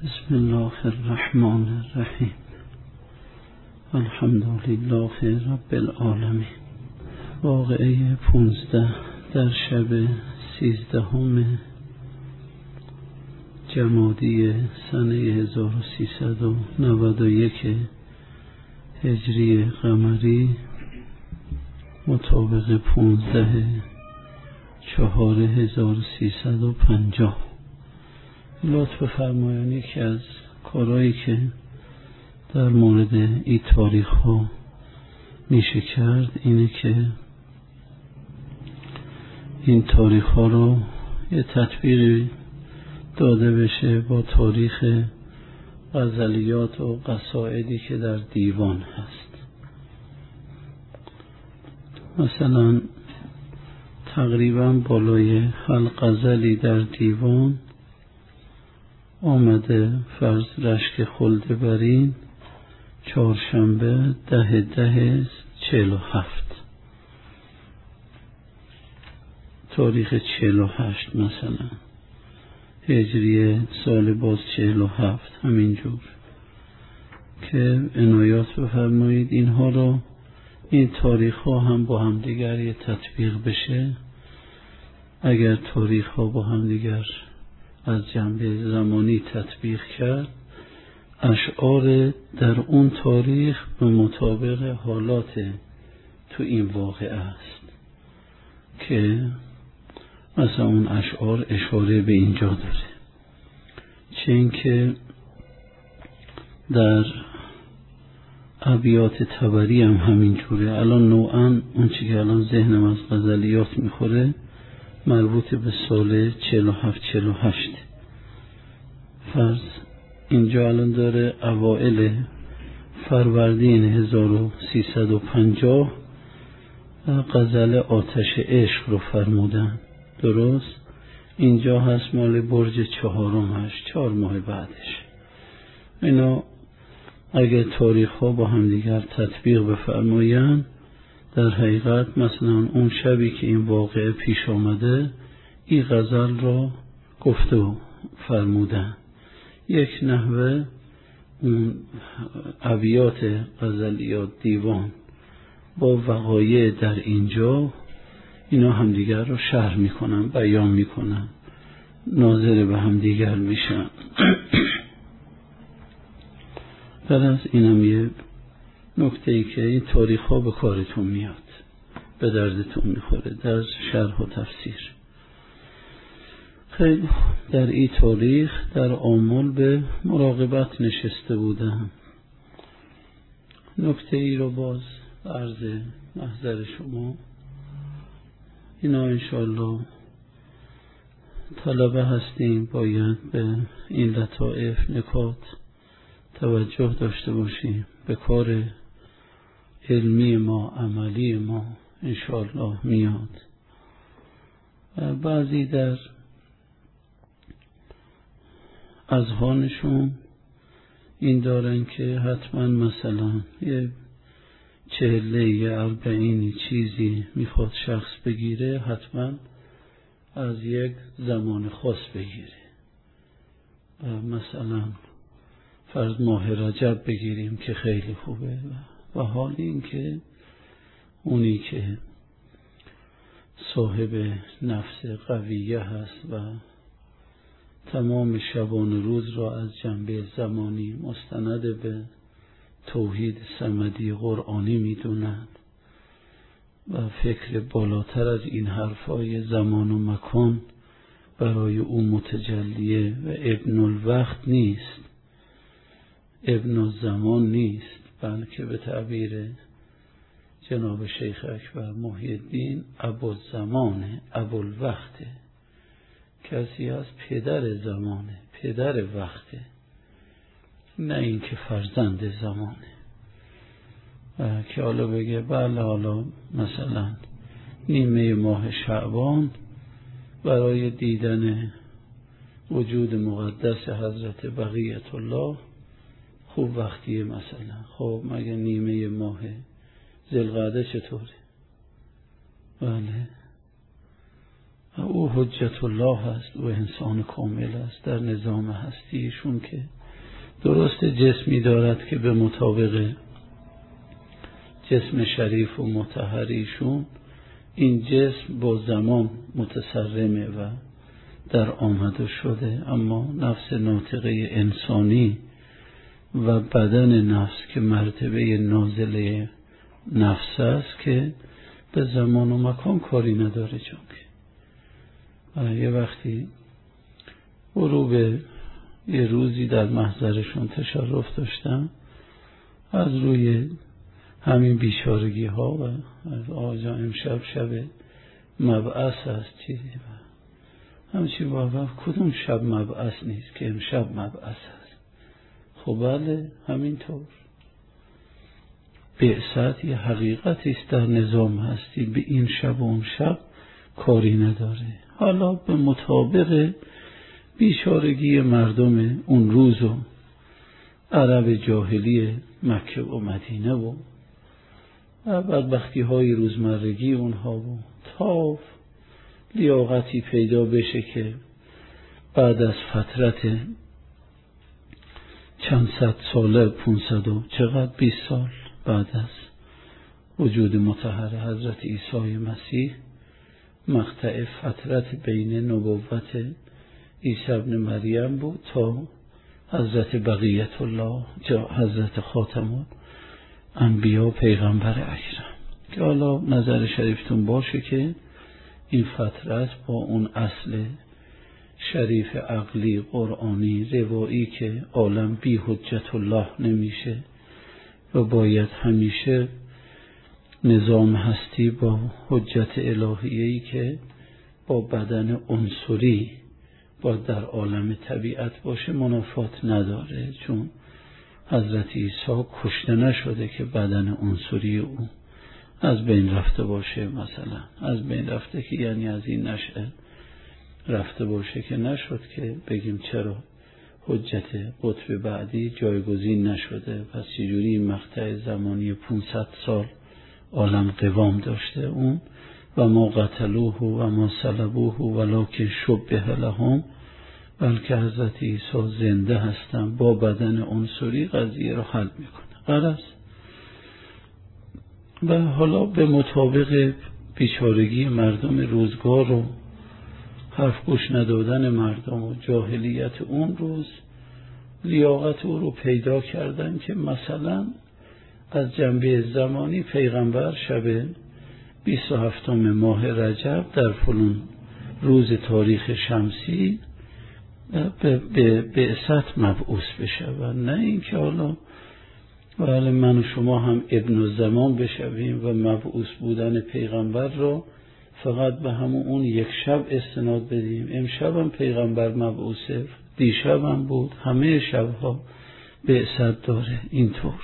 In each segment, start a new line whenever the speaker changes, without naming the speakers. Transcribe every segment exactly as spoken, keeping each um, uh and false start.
بسم الله الرحمن الرحیم. الحمد لله رب العالمین. واقعه پونزده در شب سیزدهم جمادی سنه هزار و سیصد و نود و یک هجری قمری مطابق پونزده چهار هزار و سیصد و پنجاه. لطف فرمایانی که از کارهایی که در مورد این تاریخ ها میشه کرد اینه که این تاریخ ها رو یه تطبیقی داده بشه با تاریخ غزلیات و قصائدی که در دیوان هست. مثلا تقریبا بالای هر غزلی در دیوان آمده فرض رشک خلد برین چهارشنبه ده ده چهل و هفت، تاریخ چهل و هشت مثلا هجری سال باز چهل و هفت، همینجور که عنایات بفرمایید اینها رو، این تاریخ ها هم با هم دیگر یه تطبیق بشه. اگر تاریخ ها با هم دیگر از جنبه زمانی تطبیق کرد، اشعار در اون تاریخ به مطابق حالات تو این واقعه است که مثلا اون اشعار اشاره به اینجا داره، چه اینکه در ابیات طبری هم همینجوره. الان نوعا اون چی که الان ذهنم از غزلیات میخوره مربوط به سال چهل و هفت چهل و هشت. فرض اینجا الان داره اوائل فروردین هزار و سیصد و پنجاه غزل آتش عشق رو فرمودن، درست؟ اینجا هست مال برج چهارم هست، چهار ماه بعدش. اینا اگر تاریخ ها با هم دیگر تطبیق بفرماین، در حقیقت مثلا اون شبی که این واقعه پیش آمده این غزل را گفته و فرمودن. یک نحوه اون ابیات غزلیات دیوان با وقایع در اینجا اینا همدیگر رو شرح میکنن، بیان میکنن، ناظر به همدیگر میشن. بعد از اینم یه نکته ای که این تاریخ ها به کارتون میاد، به دردتون میخوره در شرح و تفسیر. خیلی در این تاریخ در آمل به مراقبت نشسته بودم. نکته ای رو باز عرض محضر شما، اینا انشاءالله طلبه هستیم، باید به این لطائف نکات توجه داشته باشیم. به کار علمی ما عملی ما انشاءالله میاد. بعضی در اذهانشون این دارن که حتما مثلا یه چهله یه اربعینی چیزی میخواد شخص بگیره، حتما از یک زمان خاص بگیره. مثلا فرض ماه رجب بگیریم که خیلی خوبه، و حال این که اونی که صاحب نفس قویه هست و تمام شبان روز را از جنبه زمانی مستند به توحید صمدی قرآنی میدوند و فکر بالاتر از این حرفای زمان و مکان برای او متجلیه و ابن الوقت نیست، ابن الزمان نیست، بلکه به تعبیر جناب شیخ اکبر محی الدین ابوالزمانه، ابوالوقته، کسی از پدر زمانه، پدر وقته، نه این که فرزند زمانه. و که حالا بگه بله حالا مثلا نیمه ماه شعبان برای دیدن وجود مقدس حضرت بقیت الله خوب وقتیه مثلا. خب مگه نیمه ماه ذوالقعده چطوره؟ بله او حجت الله است، او انسان کامل است در نظام هستیشون که درست جسمی دارد که به مطابق جسم شریف و مطهریشون این جسم با زمان متسرمه و در آمده شده، اما نفس ناطقه انسانی و بدن نفس که مرتبه نازله نفس است که به زمان و مکان کاری نداره. چون که یه وقتی برو به یه روزی در محضرشون تشرف داشتم، از روی همین بیچارگی ها و آجا امشب شب مبعث است چیزی و همچین بابا کدوم شب مبعث نیست که امشب مبعث است. خب بله همینطور بعثت یه حقیقتی است در نظام هستی، به این شب و اون شب کاری نداره. حالا به مطابق بیچارگی مردم اون روز و عرب جاهلی مکه و مدینه و بدبختی های روزمرگی اونها و تا لیاقتی پیدا بشه که بعد از فترت چند صد ساله پونصد و چقدر بیست سال بعد از وجود مطهر حضرت عیسی مسیح مقطع فترت بین نبوت عیسی ابن مریم بود تا حضرت بقیت الله جا حضرت خاتم انبیا پیغمبر اکرم، که حالا نظر شریفتون باشه که این فترت با اون اصل شریف عقلی قرآنی روایی که عالم بی حجت الله نمیشه و باید همیشه نظام هستی با حجت الهیه‌ای که با بدن عنصری با در عالم طبیعت باشه منافات نداره، چون حضرت عیسی کشته نشده که بدن عنصری او از بین رفته باشه. مثلا از بین رفته که یعنی از این نشأه رفته باشه که نشد که بگیم چرا حجت قطب بعدی جایگزین نشده، پس چجوری این مقطع زمانی پانصد سال عالم قوام داشته اون و ما قتلوه و ما صلبوه ولکن شبه لهم، بلکه حضرت عیسی زنده هستن با بدن عنصری قضیه رو حل میکنه. غرض و حالا به مطابق بیچارگی مردم روزگار و حرف گوش ندادن مردم و جاهلیت اون روز لیاقت او رو پیدا کردن که مثلا از جنبه زمانی پیغمبر شب بیست و هفتم ماه رجب در فلان روز تاریخ شمسی به بعثت مبعوث بشه و نه اینکه حالا ولی من و شما هم ابن الزمان بشویم و مبعوث بودن پیغمبر رو فقط به همون اون یک شب استناد بدیم. امشب هم پیغمبر مبعوثه، دیشب هم بود، همه شبها بعثت داره. اینطور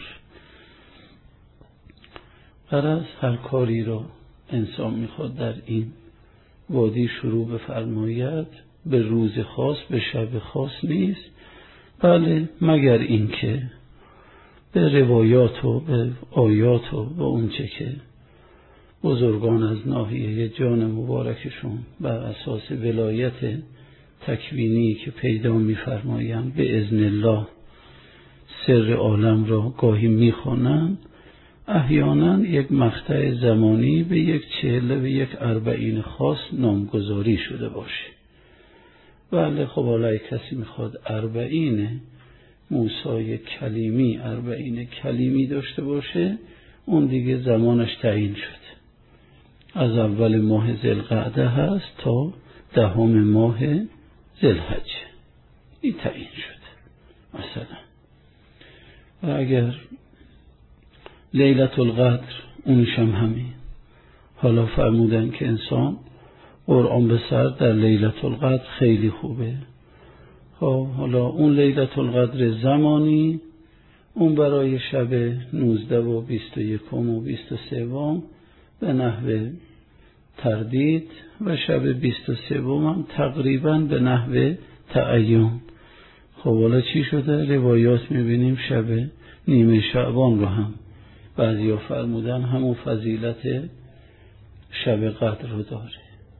غرض هر کاری رو انسان میخواد در این وادی شروع بفرماید به روز خاص به شب خاص نیست، بله مگر اینکه به روایات و به آیات و به اونچه که بزرگان از ناحیه جان مبارکشون بر اساس ولایت تکوینی که پیدا می‌فرمایند به اذن الله سر عالم را گاهی می‌خوانند، احیانا یک مقطع زمانی به یک چهله و یک اربعین خاص نامگذاری شده باشه. بله خب حالا کسی میخواد اربعین موسی کلیمی اربعین کلیمی داشته باشه، اون دیگه زمانش تعیین شده، از اول ماه ذوالقعده هست تا دهم ماه ذوالحجه، این تعیین شده مثلا. و اگر لیلة القدر اونش هم همین، حالا فرمودن که انسان قرآن به سر در لیلة القدر خیلی خوبه. خب حالا اون لیلة القدر زمانی اون برای شب نوزده و بیست و یکم و بیست و سوم به نحو تردید و شب بیست و سوم هم تقریبا به نحو تعین. خب حالا چی شده؟ روایات میبینیم شب نیمه شعبان رو هم بعضیا فرمودن همون فضیلت شب قدر رو داره.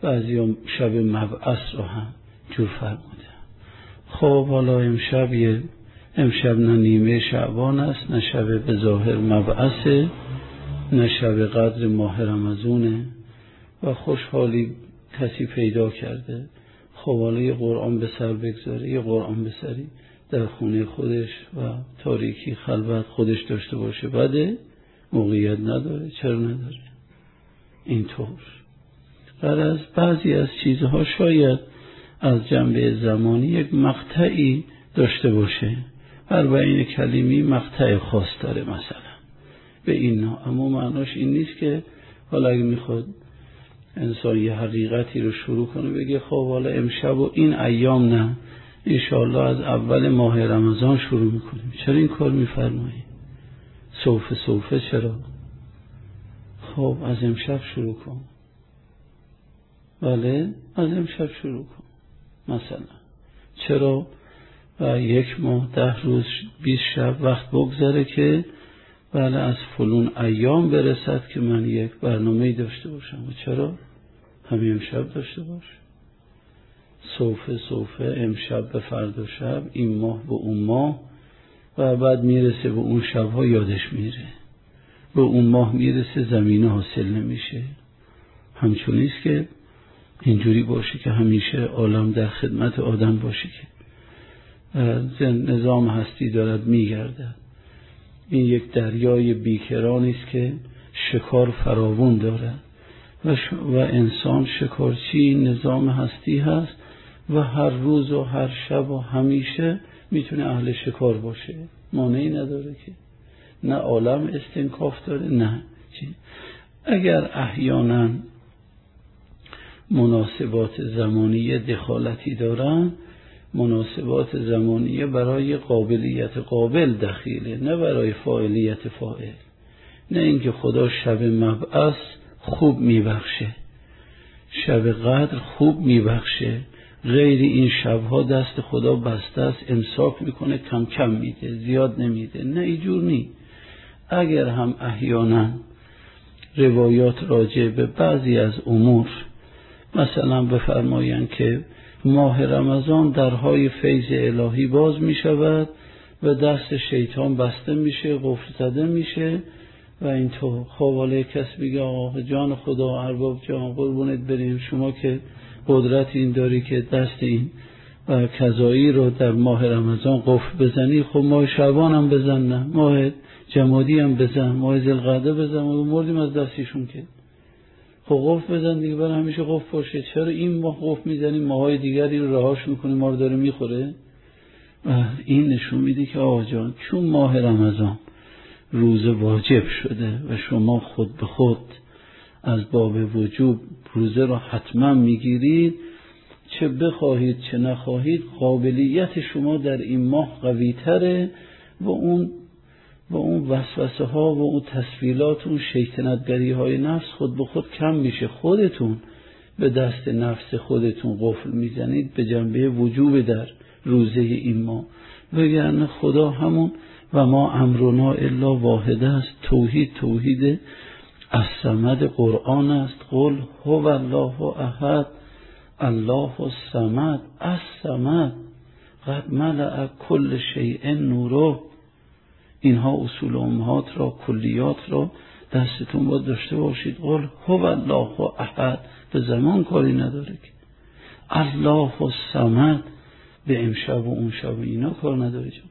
بعضی هم شب مبعث رو هم جور فرموده. خب حالا امشب یه امشب نه نیمه شعبان است، نه شب به ظاهر مبعثه، نه شب قدر ماه رمضونه و خوشحالی کسی پیدا کرده. خب حالا یه قرآن به سر بگذاره، یه قرآن به سری در خونه خودش و تاریکی خلوت خودش داشته باشه، بعد موقعیت نداره. چرا نداره؟ اینطور غرض بعضی از چیزها شاید از جنبه زمانی یک مقطعی داشته باشه، اربعین کلیمی مقطع خاص داره مثلا به این نا. اما معناش این نیست که حالا اگه میخواد انسان یه حقیقتی رو شروع کنه بگه خب حالا امشب و این ایام نه، انشاءالله از اول ماه رمضان شروع میکنیم. چرا این کار میفرمایی؟ سوفه سوفه چرا؟ خب از امشب شروع کن. بله از امشب شروع کن مثلا. چرا؟ و یک ماه ده روز بیست شب وقت بگذره که بله از فلون ایام برسد که من یک برنامه داشته باشم. و چرا؟ همین امشب داشته باش. صوفه صوفه، امشب به فردا شب، این ماه به اون ماه، و بعد میرسه به اون شبها یادش میره، به اون ماه میرسه زمینه حاصل نمیشه. همچونیست که اینجوری باشه که همیشه عالم در خدمت آدم باشه که نظام هستی دارد میگردد. این یک دریای بیکرانی است که شکار فراوان دارد و, ش... و انسان شکارچی نظام هستی هست و هر روز و هر شب و همیشه میتونه اهل شکار باشه. مانعی نداره که نه عالم استنکاف داره نه چی. اگر احیانا مناسبات زمانیه دخالتی دارن، مناسبات زمانیه برای قابلیت قابل دخیله، نه برای فاعلیت فاعل. نه اینکه خدا شب مبعث خوب میبخشه، شب قدر خوب میبخشه، غیر این شبها دست خدا بسته است، امساک میکنه، کم کم میده، زیاد نمیده. نه اینجور نی. اگر هم احیانا روایات راجع به بعضی از امور مثلا بفرمایند که ماه رمضان درهای فیض الهی باز می شود و دست شیطان بسته میشه، قفل زده میشه و اینطور. خب حالا کس بگه آقا جان خدا، ارباب جان قربونت بریم، شما که قدرت این داری که دست این و کذایی رو در ماه رمضان قفل بزنی، خب ماه شعبان هم بزن، نه ماه جمادی هم بزن، ماه ذوالقعده بزن، و مردیم از دستیشون که خب قفل بزن دیگه، برای همیشه قفل باشه. چرا این ماه قفل میزنیم، ماهای دیگری رو رهاش میکنیم، ما رو داره میخوره؟ این نشون میده که آقا جان چون ماه رمضان روز واجب شده و شما خود به خود از باب وجوب روزه رو حتما میگیرید، چه بخواهید چه نخواهید قابلیت شما در این ماه قوی تره و اون و اون وسوسه ها و اون تسویلات، اون شیطنتگری های نفس خود به خود کم میشه. خودتون به دست نفس خودتون قفل میزنید به جنبه وجوب در روزه این ماه. وگرنه خدا همون و ما امرنا الا واحده است. توحید توحید الصمد قرآن است. قل هو الله احد الله الصمد الصمد قد ملأ کل شیء نوره. اینها اصول امهات را، کلیات را دستتون باید داشته باشید. قل هو الله احد به زمان کاری نداره که الله الصمد به امشب و اون شب اینا کار نداره جان.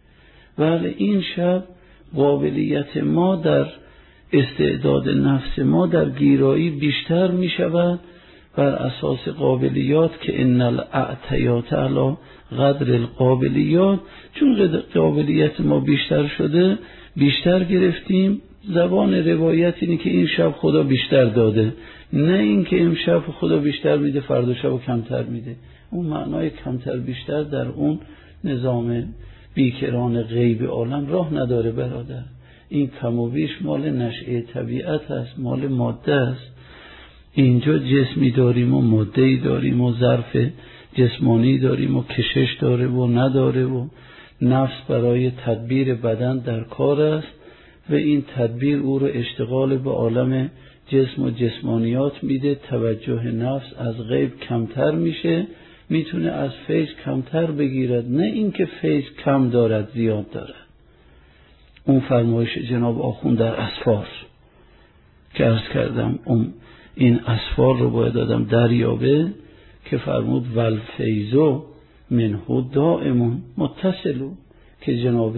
ولی این شب قابلیت ما در استعداد نفس ما در گیرایی بیشتر می شود بر اساس قابلیات که ان الاعطیات علی قدر القابلیات. چون قابلیت ما بیشتر شده، بیشتر گرفتیم. زبان روایت اینه که این شب خدا بیشتر داده، نه این که امشب خدا بیشتر میده فردا شب کمتر میده. اون معنای کمتر بیشتر در اون نظام بیکران غیب عالم راه نداره برادر. این کم و بیش مال نشأه طبیعت است، مال ماده است. اینجا جسمی داریم و ماده‌ای داریم و ظرف جسمانی داریم و کشش داره و نداره و نفس برای تدبیر بدن در کار است و این تدبیر او رو اشتغال به عالم جسم و جسمانیات میده، توجه نفس از غیب کمتر میشه، میتونه از فیض کمتر بگیرد، نه اینکه فیض کم دارد زیاد دارد. اون فرمایش جناب آخوند در اسفار که عرض کردم اون این اسفار رو باید آدم دریابه که فرمود والفیضو منه دائم متصل، که جناب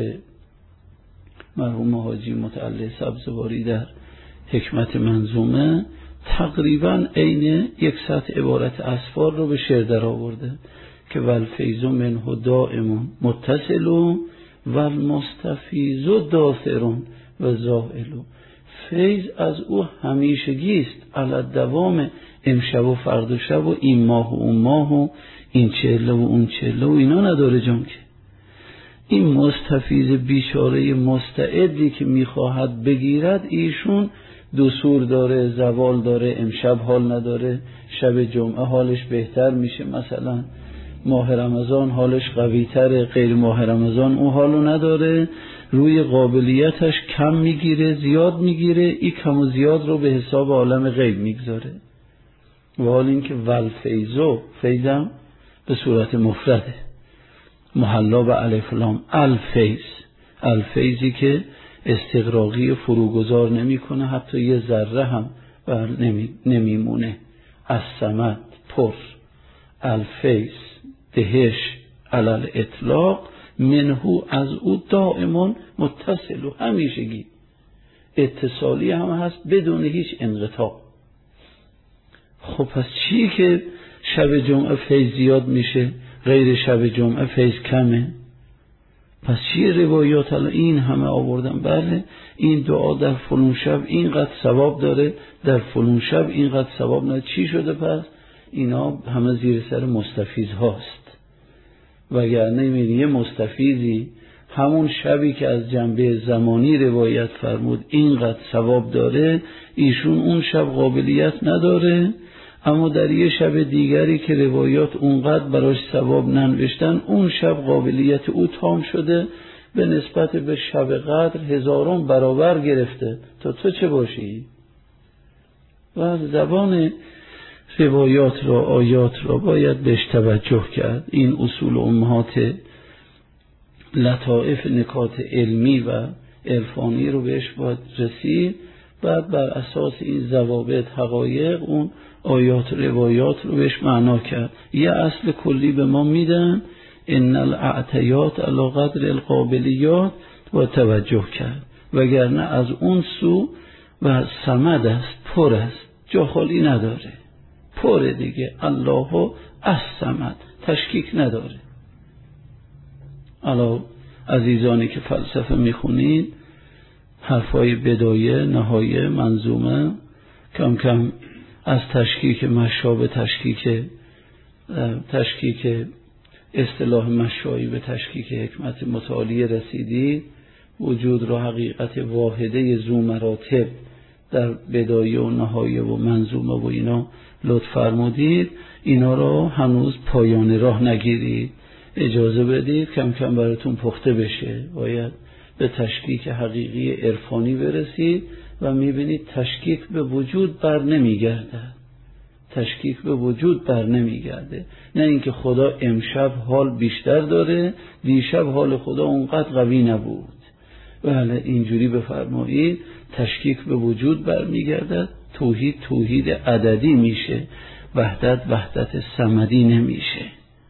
مرحوم حاجی متعلی سبزواری در حکمت منظومه تقریبا عین یک سطر عبارت اسفار رو به شعر در آورده که والفیضو منه دائم متصل و المستفیض داثر و زائل، فیض از او همیشگی است، علی دوام، امشب و فرد و شب و این ماه و اون ماه و این چهله و اون چهله و اینا نداره جان. که این مستفیض بیچاره مستعدی که میخواهد بگیرد، ایشون دسور داره، زوال داره، امشب حال نداره، شب جمعه حالش بهتر میشه، مثلا ماه رمضان حالش قوی تره، غیر ماه رمضان اون حالو نداره، روی قابلیتش کم میگیره زیاد میگیره، این کم و زیاد رو به حساب عالم غیب میگذاره. و حال این که والفیضو، فیضم به صورت مفرده محلا به الف لام، الفیض، الفیضی که استغراقی فروگذار نمی کنه، حتی یه ذره هم بر نمی نمیمونه. الصمد پر، الفیض دهش علل اطلاق، منهو از او دائمان متصل و همیشگی اتصالی هم هست بدون هیچ انقطاع. خب پس چی که شب جمعه فیض زیاد میشه، غیر شب جمعه فیض کمه؟ پس چی روایات الان این همه آوردن؟ بله این دعا در فلون شب اینقدر ثواب داره، در فلون شب اینقدر ثواب نداره. چی شده پس؟ اینا همه زیر سر مستفیض هاست. وگرنه میبینی یه مستفیضی همون شبی که از جنبه زمانی روایت فرمود اینقدر ثواب داره، ایشون اون شب قابلیت نداره، اما در یه شب دیگری که روایات اونقدر براش ثواب ننوشتن، اون شب قابلیت او تام شده، به نسبت به شب قدر هزاران برابر گرفته. تا تو چه باشی؟ و از زبان روایات را، آیات را باید بهش توجه کرد. این اصول امهات لطائف نکات علمی و عرفانی رو بهش باید رسید، بعد بر اساس این ضوابط حقایق اون آیات روایات رو بهش معنا کرد. یه اصل کلی به ما میدن، ان الاعتیات علی قدر القابلیات، با توجه کرد، وگرنه از اون سو و صمد است، پر است، جا خالی نداره، پر دیگه. الله الصمد، تشکیک نداره. علا عزیزانی که فلسفه میخونید، حرفای بدایه، نهایه، منظومه، کم کم از تشکیک مشابه تشکیک تشکیک اصطلاح مشایی به تشکیک حکمت متعالی رسیدید. وجود را حقیقت واحده ذو مراتب در بدایه و نهایه و منظومه و اینا لطف فرمودید. اینا را هنوز پایان راه نگیرید، اجازه بدید کم کم براتون پخته بشه. باید به تشکیک حقیقی عرفانی برسید و میبینید تشکیک به وجود بر نمیگرده، تشکیک به وجود بر نمیگرده. نه اینکه خدا امشب حال بیشتر داره، دیشب حال خدا اونقدر قوی نبود. بله اینجوری بفرمایید، تشکیک به وجود بر میگرده، توحید توحید عددی میشه، وحدت وحدت صمدی نمیشه.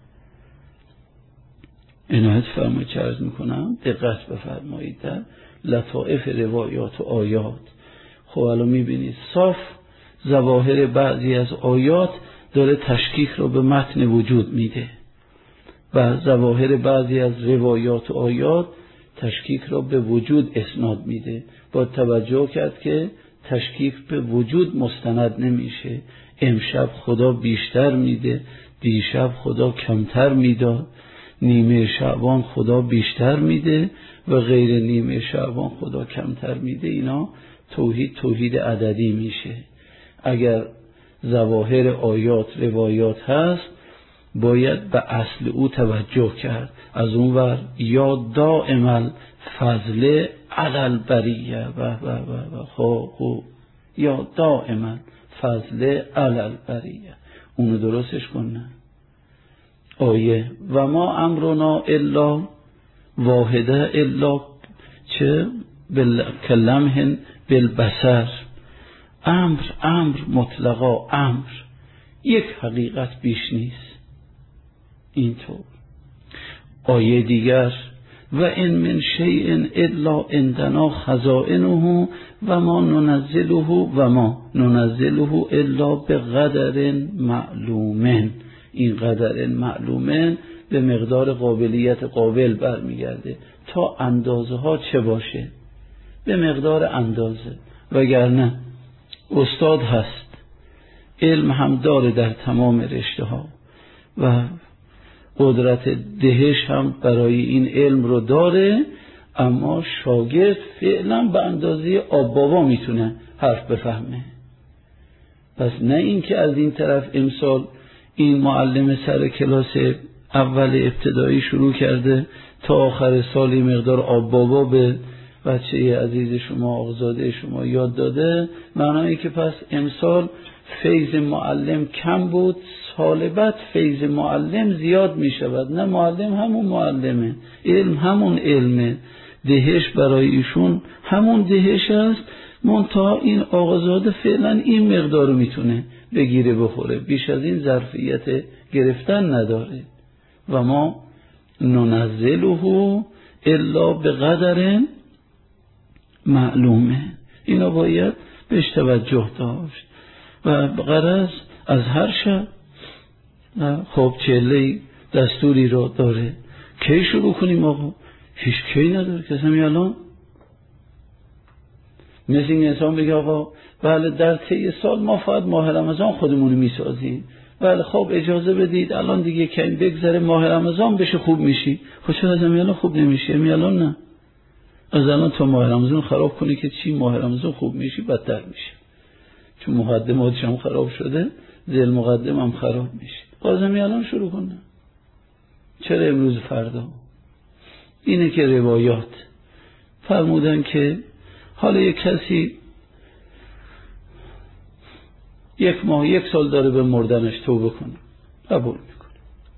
عنایت فرمایید چه عرض میکنم، دقت بفرمایید در لطائف روایات و آیات. خب الان میبینید صاف ظواهر بعضی از آیات داره تشکیک رو به متن وجود میده و ظواهر بعضی از روایات و آیات تشکیک رو به وجود اسناد میده. با توجه کرد که تشکیک به وجود مستند نمیشه. امشب خدا بیشتر میده، دیشب خدا کمتر میداد، نیمه شعبان خدا بیشتر میده و غیر نیمه شعبان خدا کمتر میده. اینا توحید توحید عددی میشه. اگر ظواهر آیات روایات هست باید به اصل او توجه کرد. از اون ور یا دائم الفضل علی البریه و و و و خب یا دائما فضل علی البریه. اونو درستش کن. آیه و ما امرنا الا واحده الا چه کلمه بالبصر. امر امر مطلقا امر، یک حقیقت بیش نیست. اینطور آیه دیگر و ان من شیء الا عندنا خزائنه و ما ننزله و ما ننزله الا بقدر معلوم. این قدر معلوم به مقدار قابلیت قابل برمیگرده. تا اندازه ها چه باشه؟ به مقدار اندازه. وگرنه استاد هست، علم هم داره در تمام رشته ها و قدرت دهش هم برای این علم رو داره، اما شاگرد فعلا به اندازه آب بابا میتونه حرف بفهمه. پس نه این که از این طرف امسال این معلم سر کلاس اول ابتدایی شروع کرده تا آخر سالی مقدار آب بابا به بچه عزیز شما آقازاده شما یاد داده، معنایی که پس امسال فیض معلم کم بود، سال بعد فیض معلم زیاد می شود. نه، معلم همون معلمه، علم همون علمه، دهش برای ایشون همون دهش است، منتها این آقازاده فعلا این مقدار رو میتونه بگیره بخوره، بیش از این ظرفیت گرفتن نداره. و ما ننزله الا بقدر معلومه. اینا باید بهش توجه داشت. و غرض از هر شب خب چله دستوری رو داره. کی شروع کنیم آقا؟ هیچ کی نداره. کسی الان مثل این انسان بگه آقا بله در طی سال ما فقط ماه رمضان خودمونو میسازیم، بله خب اجازه بدید الان دیگه که این بگذره ماه رمضان بشه خوب میشی. خب چرا از الان خوب نمیشی؟ الان نه، از الان تا ماه رمضان خراب کنی که چی ماه رمضان خوب میشی بدتر میشه، چون مقدماتش هم خراب شده، ذیل مقدم هم خراب میشه. بازم الان شروع کنه. چرا امروز فردا؟ اینه که روایات فرمودن که حالا یک کسی یک ماه یک سال داره به مردنش توبه کنه، قبول میکنه.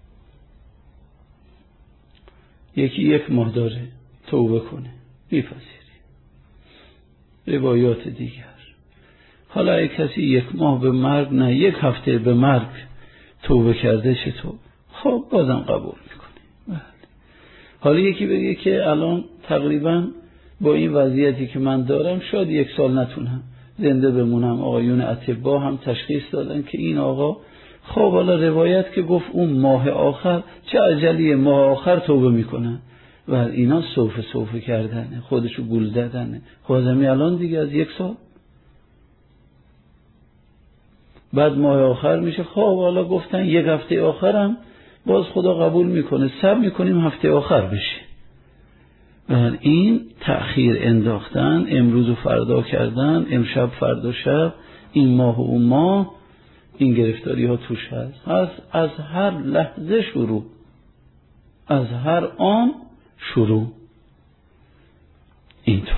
یکی یک ماه داره توبه کنه، میپذیری. روایات دیگر حالا یک کسی یک ماه به مرگ، نه یک هفته به مرگ توبه کرده چطور؟ خب بازم قبول میکنه. حالا یکی بگه که الان تقریبا با این وضعیتی که من دارم شاید یک سال نتونم زنده بمونم. آقایون اطباء هم تشخیص دادن که این آقا خب حالا روایت که گفت اون ماه آخر چه عجلیه، ماه آخر توبه میکنن و اینا سوفه سوفه کردنه، خودشو گول زدنه. خودمی الان دیگه از یک سال بعد ماه آخر میشه. خب حالا گفتن یک هفته آخرم باز خدا قبول میکنه، صبر میکنیم هفته آخر بشه. و این تأخیر انداختن، امروز و فردا کردن، امشب فردا شب، این ماه و اون ماه، این گرفتاری ها توش هست. از, از هر لحظه شروع، از هر آن شروع. اینطور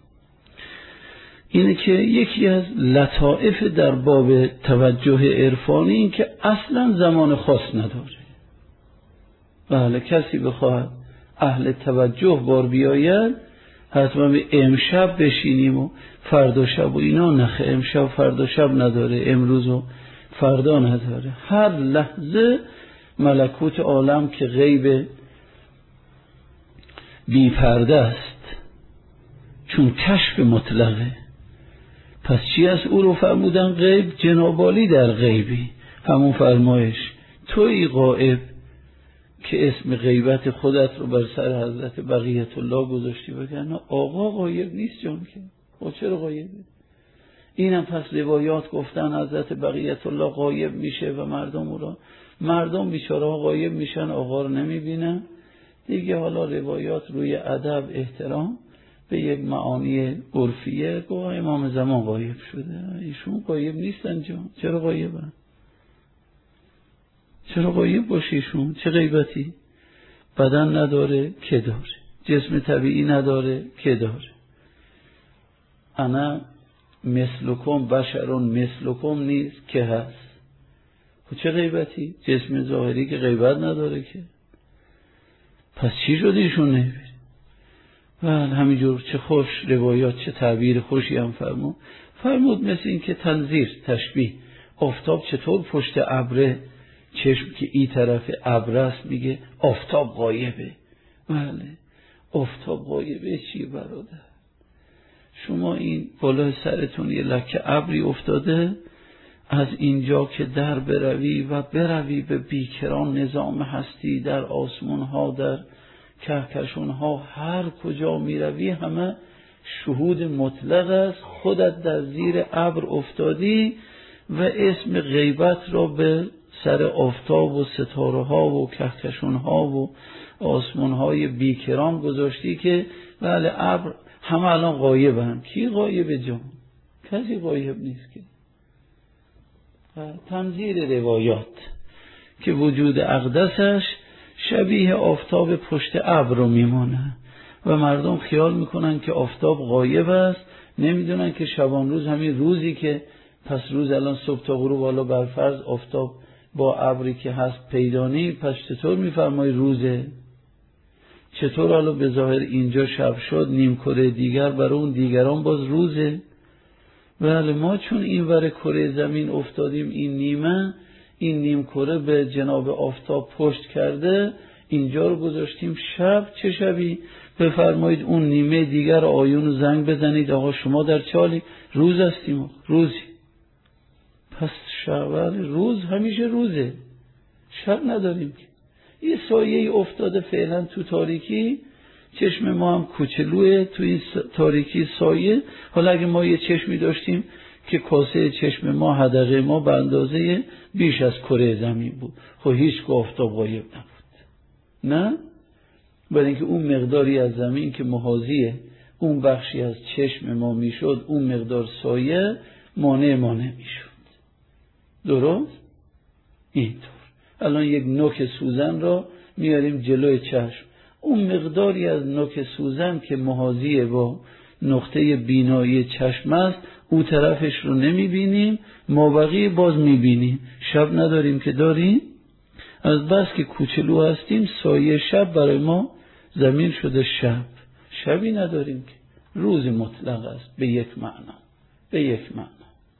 اینه که یکی از لطائف در باب توجه عرفانی این که اصلا زمان خاص نداره. بله کسی بخواد اهل توجه بار بیاید حتما به امشب بشینیم و فردا شب و اینا، نخه امشب فردا شب نداره، امروز و فردا نداره. هر لحظه ملکوت عالم که غیب بی پرده است، چون کشف مطلقه. پس چی از او رو فرمودن غیب؟ جنابالی در غیبی، همون فرمایش توی غائب که اسم غیبت خودت رو بر سر حضرت بقیت الله گذاشتی. بگن آقا غایب نیست جان که. خب چرا غایبه؟ اینم پس روایات گفتن حضرت بقیت الله غایب میشه و مردم رو مردم بیچاره ها غایب میشن، آقا رو نمیبینن دیگه. حالا روایات روی ادب احترام به یک معانی عرفیه گوه امام زمان غایب شده، ایشون غایب نیستن جان. چرا غایبن؟ چرا غایب باشه ایشون؟ چه غیبتی؟ بدن نداره که داره، جسم طبیعی نداره که داره. انا مثلکم بشرون مثلکم نیست که هست. خب چه غیبتی؟ جسم ظاهری که غیبت نداره که. پس چی شد ایشون نمیبینه؟ بله همینجور چه خوش روایات، چه تعبیر خوشی هم فرمود. فرمود مثل این که تنظیر، تشبیه، آفتاب چطور پشت ابره، چشم که این طرف ابر است میگه آفتاب غایبه. بله آفتاب غایبه چیه برادر؟ شما این بالای سرتون یه لکه ابری افتاده، از اینجا که در بروی و بروی به بیکران نظام هستی، در آسمان ها، در کهکشان ها، هر کجا میروی همه شهود مطلق است. خودت در زیر ابر افتادی و اسم غیبت را به سر آفتاب و ستاره ها و کهکشان ها و آسمان های بیکران گذاشتی که بله ابر همه الان غایبن. کی غایب جان؟ کسی غایب نیست که. تنظیر روایات که وجود اقدسش شبیه آفتاب پشت ابر رو میمونه و مردم خیال میکنن که آفتاب غایب است، نمیدونن که شبان روز همین روزی که پس روز الان صبح تا غروب والا برفرض آفتاب با ابری که هست پیدانی، پس چطور میفرمای روزه؟ چطور حالا به ظاهر اینجا شب شد، نیم کره دیگر برای اون دیگران باز روزه؟ بله ما چون این ور کره زمین افتادیم این نیمه، این نیم کره به جناب آفتاب پشت کرده، اینجا رو گذاشتیم شب. چه شبی؟ بفرمایید اون نیمه دیگر آیون رو زنگ بزنید آقا شما در چالی، روز هستیم، روزی. پس شب روز همیشه روزه، شب نداریم که. یه سایه افتاده فعلا تو تاریکی، چشم ما هم کوچلوه تو این تاریکی سایه. حالا اگه ما یه چشمی داشتیم که کاسه چشم ما، حدقه ما به اندازه بیش از کره زمین بود، خب هیچ که آفتاب غایب نبود. نه؟ برای اینکه اون مقداری از زمین که محاذی اون بخشی از چشم ما میشد، اون مقدار سایه مانع ما نمیشد. درست؟ اینطور الان یک نوک سوزن را میاریم جلوی چشم، اون مقداری از نوک سوزن که محاذی با نقطه بینایی چشم است، او طرفش رو نمیبینیم، ما بقیه باز میبینیم. شب نداریم که داریم؟ از بس که کوچلو هستیم سایه شب برای ما زمین شده شب. شبی نداریم که، روز مطلق است به یک معنا، به یک معنا.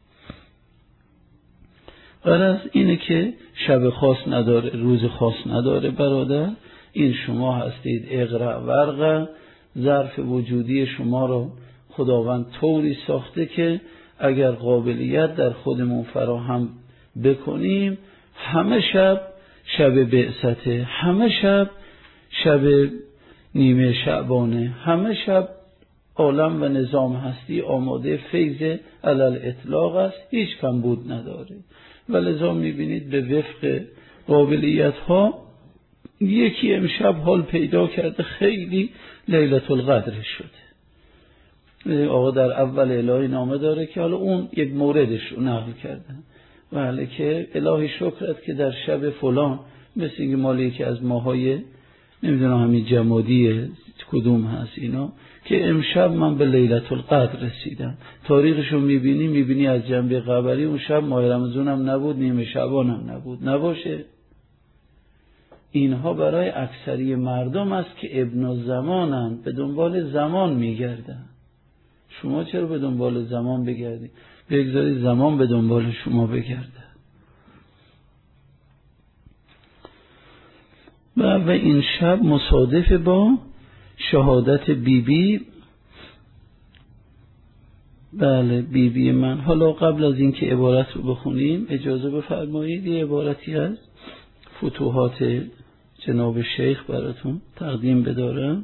غرض اینه که شب خاص نداره، روز خاص نداره برادر. این شما هستید اقرأ ورقه، ظرف وجودی شما رو خداوند طوری ساخته که اگر قابلیت در خودمون فراهم بکنیم، همه شب شب بعثته، همه شب شب نیمه شعبانه، همه شب عالم و نظام هستی آماده فیض علل اطلاق است، هیچ کم بود نداره. و لذا میبینید به وفق قابلیت ها یکی امشب حال پیدا کرده خیلی لیلة القدر شده. آقا در اول الهی نامه داره که حالا اون یک موردش رو نقل کرده، ولی که الهی شکرت که در شب فلان، مثل اینکه مالی که از ماهای نمیدونم همین جمادی کدوم هست اینا، که امشب من به لیلة القدر رسیدم. تاریخشو میبینی میبینی از جنبه قبری اون شب ماه رمضان هم نبود، نیمه شعبان هم نبود. نباشه. اینها برای اکثری مردم است که ابن الزمانن، به دنبال زمان میگردن. شما چرا به دنبال زمان بگردید؟ بگذارید زمان به دنبال شما بگرده. و و این شب مصادف با شهادت بی بی، بله بی بی من. حالا قبل از اینکه عبارت رو بخونیم اجازه بفرمایید یه عبارتی از فتوحات جناب شیخ براتون تقدیم بدارم.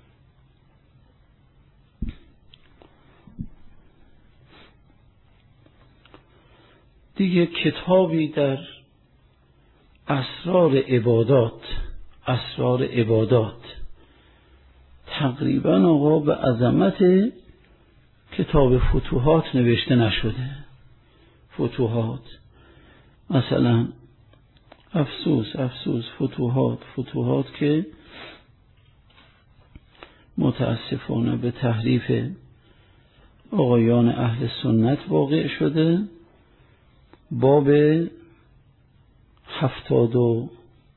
دیگه کتابی در اسرار عبادات، اسرار عبادات تقریبا آقا به عظمت کتاب فتوحات نوشته نشده. فتوحات مثلا افسوس افسوس فتوحات فتوحات که متاسفانه به تحریف آقایان اهل سنت واقع شده، باب هفتاد و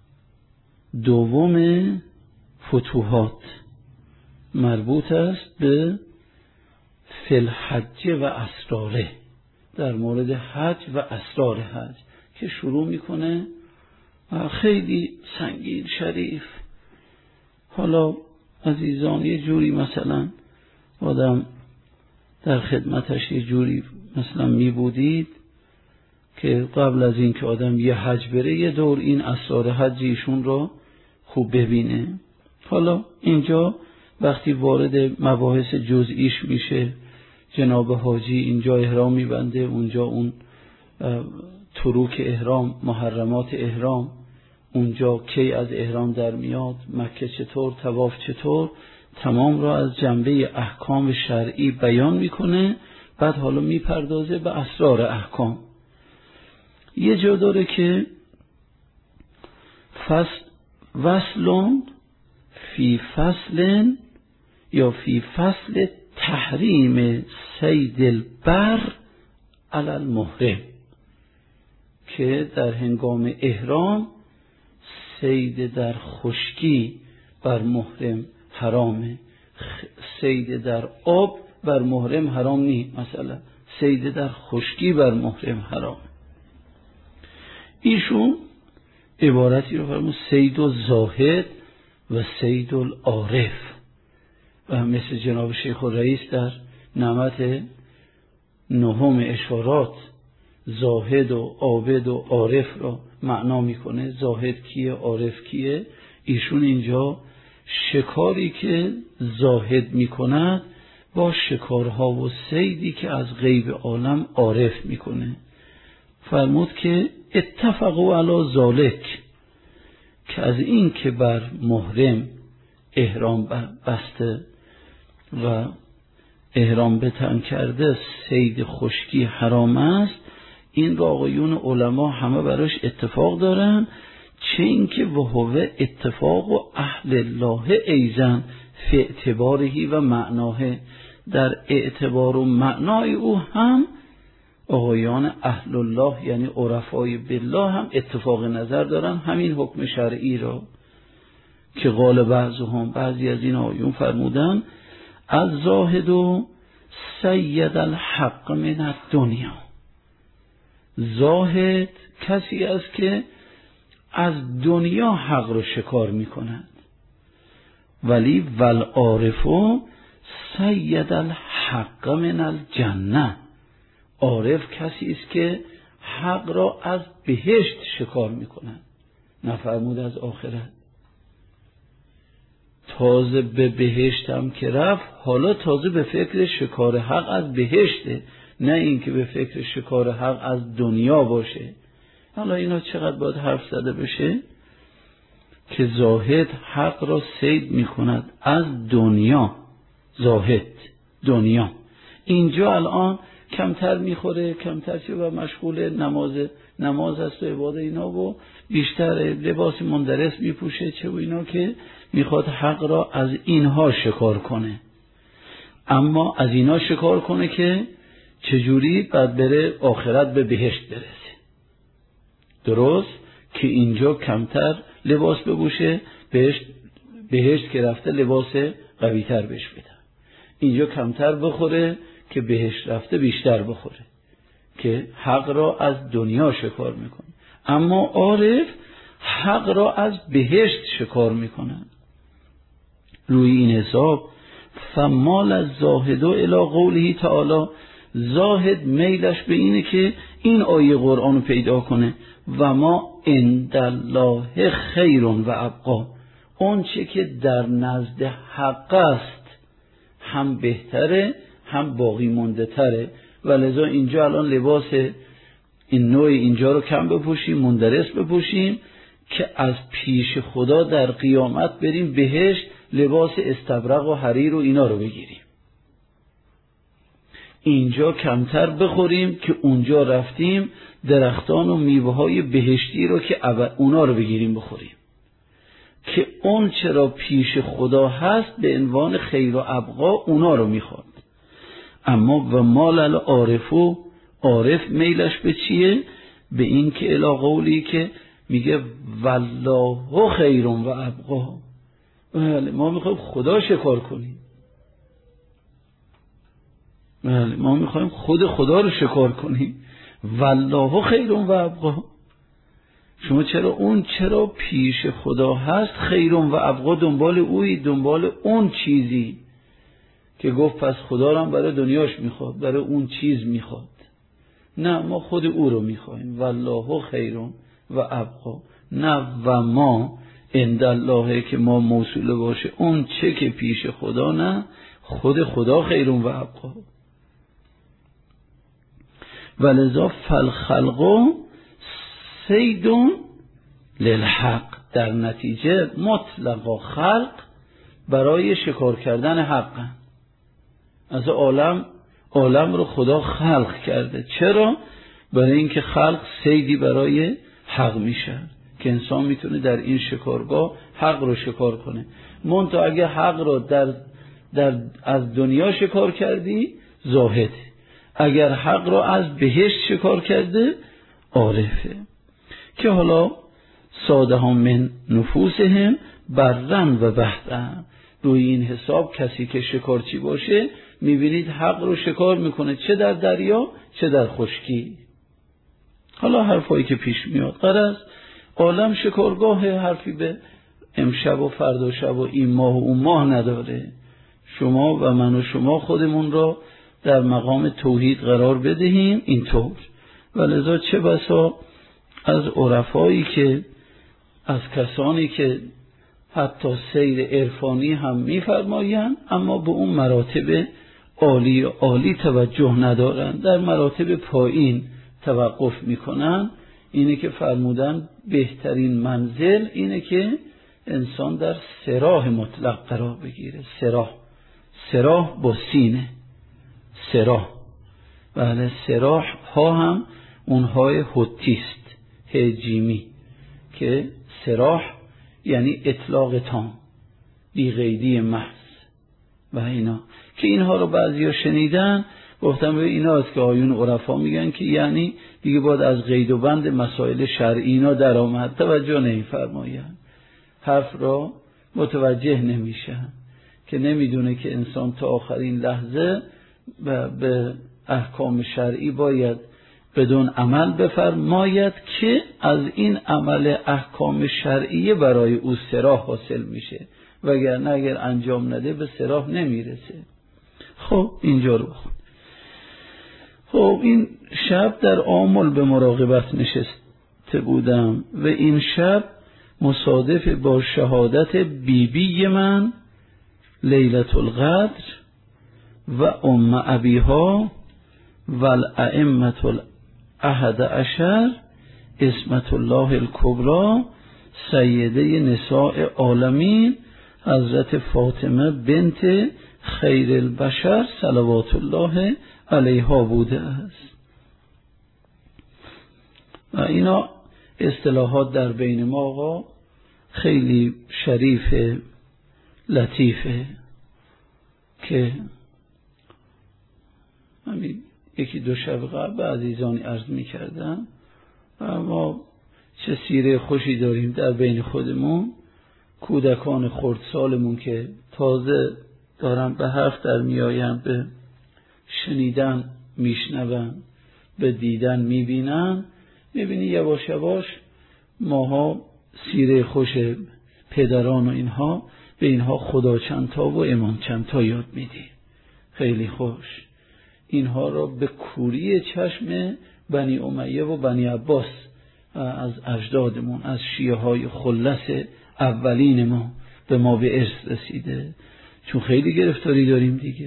دوم فتوحات، مربوط است به فی الحج و اسراره، در مورد حج و اسرار حج که شروع میکنه خیلی سنگین شریف. حالا عزیزان یه جوری مثلا آدم در خدمتش یه جوری مثلا می بودید که قبل از این که آدم یه حج بره یه دور این اسرار حج ایشون رو خوب ببینه. حالا اینجا وقتی وارد مباحث جزئیش میشه، جناب حاجی اینجا احرام میبنده، اونجا اون تروک احرام، محرمات احرام، اونجا کی از احرام در میاد، مکه چطور، طواف چطور، تمام را از جنبه احکام شرعی بیان میکنه. بعد حالا میپردازه به اسرار احکام. یه جا داره که فصل وصلون فی فصل یا فی فصل تحریم صید البر علی المحرم، که در هنگام احرام صید در خشکی بر محرم حرامه، صید در آب بر محرم حرام نیست، مثلا صید در خشکی بر محرم حرامه. ایشون عبارتی رو فرمود صید الزاهد و صید العارف، و مثل جناب شیخ الرئیس در نعمت نهم اشارات زاهد و عابد و عارف را معنا میکنه. زاهد کیه، عارف کیه؟ ایشون اینجا شکاری که زاهد میکند با شکارها و صیدی که از غیب عالم عارف میکنه. فرمود که اتفقوا علی ذالک، که از این که بر محرم احرام بسته و احرام به تن کرده صید خشکی حرام است، این را آقایون علما همه براش اتفاق دارن، چه اینکه وهو اتفاق و اهل الله ایزن فی اعتبارهی و معناه، در اعتبار و معنای او هم آقایان اهل الله یعنی عرفای بالله هم اتفاق نظر دارن همین حکم شرعی را، که قال بعضهم، بعضی از این آیون فرمودن از زاهد و سید الحق من الدنیا، زاهد کسی است که از دنیا حق رو شکار می کند، ولی والعارفو سید الحق من الجنه، عارف کسی است که حق را از بهشت شکار می کند، نفرمود از آخرت. تازه به بهشت هم که رفت، حالا تازه به فکر شکار حق از بهشته، نه اینکه به فکر شکار حق از دنیا باشه. حالا اینا چقدر باید حرف زده بشه که زاهد حق را صید می کند از دنیا، زاهد دنیا. اینجا الان کمتر میخوره، کمتر چه و مشغول نماز نماز است و عباده اینا و بیشتر لباس مندرس میپوشه چه و اینا، که میخواد حق را از اینها شکار کنه. اما از اینا شکار کنه که چجوری بعد بره آخرت به بهشت برسه. درست که اینجا کمتر لباس بپوشه، بهشت بهشت که رفته لباس قوی تر بهش بدن. اینجا کمتر بخوره که بهشت رفته بیشتر بخوره، که حق را از دنیا شکار میکنه. اما عارف حق را از بهشت شکار میکنه. روی این حساب فمال از زاهد و الی قوله تعالی، زاهد میلش به اینه که این آیه قرآن رو پیدا کنه و ما عند الله خیر و ابقا، اون چه که در نزد حق است هم بهتره هم باقی مونده تره. و لذا اینجا الان لباس این نوع اینجا رو کم بپوشیم، مندرس بپوشیم که از پیش خدا در قیامت بریم بهشت لباس استبرق و حریر و اینا رو بگیریم. اینجا کمتر بخوریم که اونجا رفتیم درختان و میوه های بهشتی رو که اونا رو بگیریم بخوریم، که اون چرا پیش خدا هست به عنوان خیر و ابقا اونا رو میخواد. اما و مال العارفو، عارف میلش به چیه؟ به این که الی قولی که میگه والله خیر و ابقا. بله ما میخوایم خدا شکار کنیم، بله ما میخوایم خود خدا رو شکار کنیم. والله خیر و ابقا. شما چرا اون چرا پیش خدا هست خیر و ابقا، دنبال اوی، دنبال اون چیزی که گفت پس خدا رو هم برای دنیاش میخواد، برای اون چیز میخواد. نه ما خود او رو میخوایم. والله خیر و ابقا. نه و ما عند الله که ما موصوله باشه اون چه که پیش خدا، نه خود خدا خیر و ابقا. ولذا فالخلق سیدون للحق. در نتیجه مطلقا خلق برای شکار کردن حق. از عالم عالم رو خدا خلق کرده. چرا؟ برای اینکه خلق سیدی برای حق میشه که انسان میتونه در این شکارگاه حق رو شکار کنه. منتها اگه حق رو در, در از دنیا شکار کردی زاهده، اگر حق رو از بهشت شکار کرده عارفه. که حالا ساده هم من نفوسهم برن و بحرن. روی این حساب کسی که شکارچی باشه میبینید حق رو شکار میکنه، چه در دریا چه در خشکی. حالا حرفایی که پیش میاد غرض عالم شکارگاه، حرفی به امشب و فردا شب و این ماه و اون ماه نداره. شما و من و شما خودمون را در مقام توحید قرار بدهیم اینطور. ولذا چه بسا از عرفایی که از کسانی که حتی سیر عرفانی هم میفرمایند اما به اون مراتب عالی عالی توجه ندارند، در مراتب پایین توقف میکنن، اینه که فرمودن بهترین منزل اینه که انسان در سراح مطلق قرار بگیره. سراح سراح با سینه، سراح. بله سراح ها هم اونهای حتیست، هجیمی، که سراح یعنی اطلاق تام، بی قیدی محض و اینا. که اینها رو بعضی ها شنیدن گفتم به اینا است که آیون عرفا میگن که یعنی دیگه باید از قید و بند مسائل شرعی اینا در آمد، توجه نمی‌فرماین، حرف را متوجه نمیشن، که نمیدونه که انسان تا آخرین لحظه به احکام شرعی باید بدون عمل بفرماید که از این عمل احکام شرعی برای او سراح حاصل میشه، وگرنه اگر انجام نده به سراح نمیرسه. خب اینجا رو بخون. خب این شب در آمل به مراقبت نشسته بودم و این شب مصادف با شهادت بیبی بی من لیلة القدر و ام ابیها و الائمة الاحد عشر اسمت الله الکبری سیده نساء عالمین حضرت فاطمه بنت خیر البشر صلوات الله علیها بوده است. و اینا اصطلاحات در بین ما آقا خیلی شریف لطیفه که همین یکی دو شب قبل به عزیزانی عرض می کردم و ما چه سیره خوشی داریم در بین خودمون. کودکان خردسالمون که تازه دارن به حرف در می آین، به شنیدن میشنون، به دیدن میبینن، میبینی یواش یواش ماها سیره خوش پدران و اینها به اینها خدا چندتا و امام چندتا یاد میدی. خیلی خوش. اینها را به کوری چشم بنی امیه و بنی عباس از اجدادمون، از شیعه های خلص اولین ما به ما به ارث رسیده. چون خیلی گرفتاری داریم دیگه.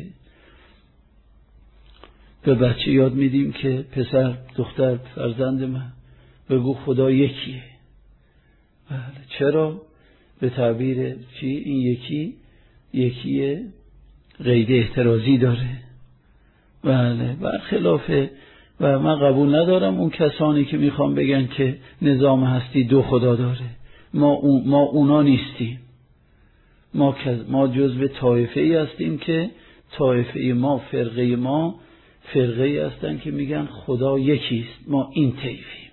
به بچه یاد میدیم که پسر دختر فرزند من بگو خدا یکیه. بله. چرا؟ به تعبیر چی؟ این یکی یکیه قید احترازی داره. بله. برخلاف و من قبول ندارم اون کسانی که میخوان بگن که نظام هستی دو خدا داره. ما, اون ما اونا نیستیم. ما ما جزو طایفه ای هستیم که طایفه ما، فرقه ما فرقه هستن که میگن خدا یکیست، ما این طیفیم،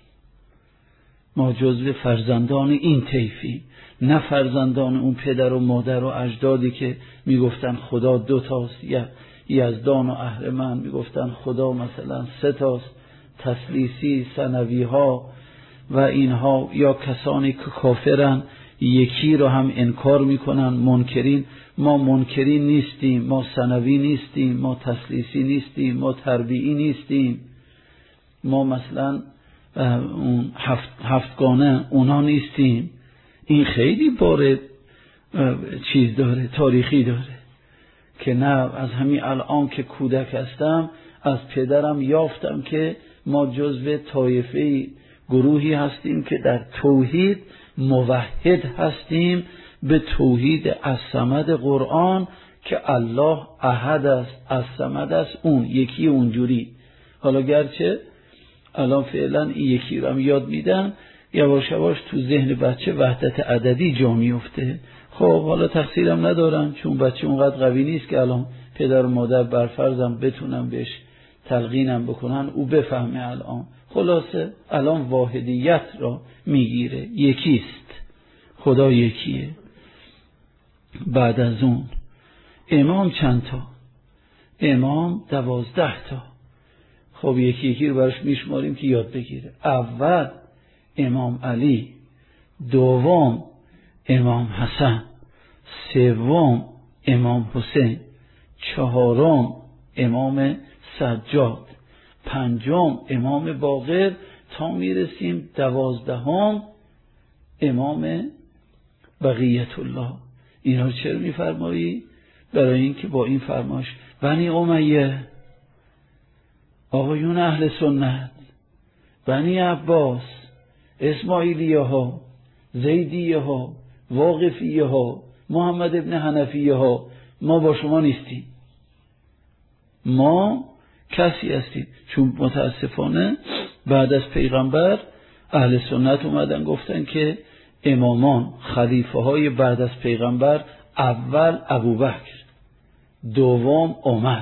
ما جزو فرزندان این طیفیم، نه فرزندان اون پدر و مادر و اجدادی که میگفتن خدا دو تاست، یا یزدان و اهرمن میگفتن خدا مثلا سه تاست، تثلیثی، ثنوی ها و اینها، یا کسانی که کافرن یکی رو هم انکار میکنن، منکرین. ما منکرین نیستیم، ما ثنوی نیستیم، ما تثلیثی نیستیم، ما تربیعی نیستیم، ما مثلا اون هفت هفتگانه اونا نیستیم. این خیلی باره چیز داره، تاریخی داره که نه، از همین الان که کودک هستم از پدرم یافتم که ما جزو طایفه گروهی هستیم که در توحید موحد هستیم به توحید الصمد قرآن که الله احد است، الصمد است، اون یکی اونجوری. حالا گرچه الان فعلا این یکی رو هم یاد میدن، یواش یواش تو ذهن بچه وحدت عددی جا میفته. خب حالا تقصیرم ندارم چون بچه اونقدر قوی نیست که الان پدر و مادر برفرضم بتونم بهش تلقینم بکنن او بفهمه. الان خلاصه الان واحدیت را میگیره، یکیست، خدا یکیه. بعد از اون امام چند تا؟ امام دوازده تا. خب یکی یکی رو براش میشماریم که یاد بگیره. اول امام علی، دوم امام حسن، سوم امام حسین، چهارم امام سجاد، پنجم امام باقر، تا میرسیم دوازدهم امام بقیت الله. اینا چرا میفرمایی؟ برای اینکه با این فرماش بنی امیه، آقایون اهل سنت، بنی عباس، اسماعیلیه ها، زیدیه ها، واقفیه ها، محمد ابن حنفیه ها، ما با شما نیستیم، ما کسی هستیم. چون متاسفانه بعد از پیغمبر اهل سنت اومدن گفتن که امامان، خلیفه های بعد از پیغمبر، اول ابوبکر، دوم عمر،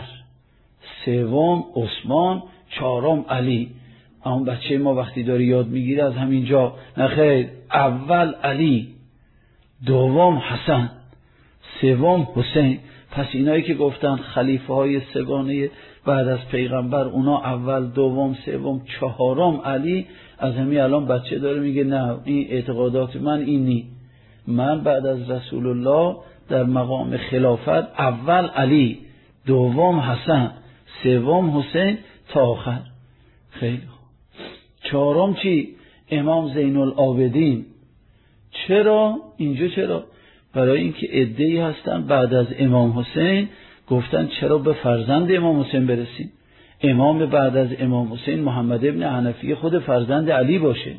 سوم عثمان، چهارم علی. اما بچه ما وقتی داره یاد میگیره از همینجا، نه خیر، اول علی، دوم حسن، سوم حسین. پس اینایی که گفتن خلیفه های سگانه بعد از پیغمبر، اونا اول، دوم، سوم، چهارم علی. از همین الان بچه داره میگه نه این اعتقادات من این نی، من بعد از رسول الله در مقام خلافت اول علی، دوم حسن، سوم حسین تا آخر. خیلی خوب. چهارم چی؟ امام زین العابدین. چرا اینجا؟ چرا؟ برای اینکه عده‌ای هستن بعد از امام حسین گفتن چرا به فرزند امام حسین برسیم؟ امام بعد از امام حسین محمد ابن حنفیه خود فرزند علی باشه،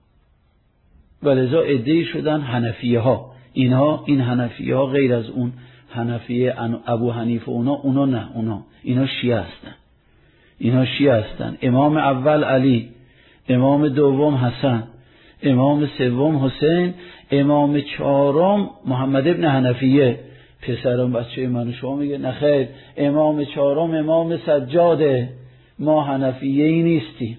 ولذا عده‌ای شدن حنفیه ها. اینها این حنفیه ها غیر از اون حنفیه ابو حنیفه اونا اونا نه، اونا اینا شیعه هستن. اینا شیعه هستن. امام اول علی، امام دوم حسن، امام سوم حسین، امام چهارم محمد ابن حنفیه. پسرم بچه من شما میگه نه خیر، امام چهارم امام سجاده، ما حنفیه ای نیستیم.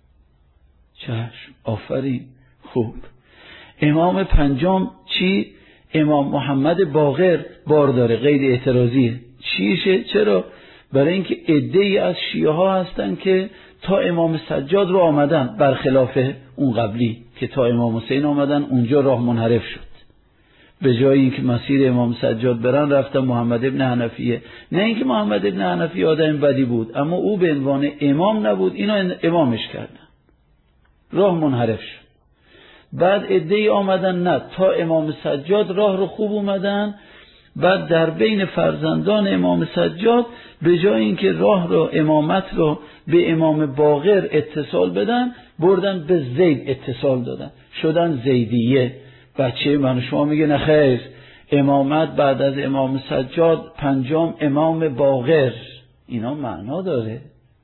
چشم، آفرین، خوب. امام پنجم چی؟ امام محمد باقر بار داره، غیر اعتراضیه. چیشه؟ چرا؟ برای اینکه عده‌ای از شیعه ها هستن که تا امام سجاد رو آمدن، برخلاف اون قبلی که تا امام حسین آمدن اونجا راه منحرف شد، به جای اینکه مسیر امام سجاد برن رفتن محمد ابن حنفیه. نه اینکه محمد ابن حنفیه آدم بدی بود، اما او به عنوان امام نبود، اینا امامش کردن، راه منحرف شد. بعد عده‌ای آمدن نه، تا امام سجاد راه رو خوب اومدن. بعد در بین فرزندان امام سجاد به جای اینکه راه رو، امامت رو به امام باقر اتصال بدن، بردن به زید اتصال دادن، شدن زیدیه. بچه من شما میگه نه خیر، امامت بعد از امام سجاد پنجم امام باقر. اینا معنا داره.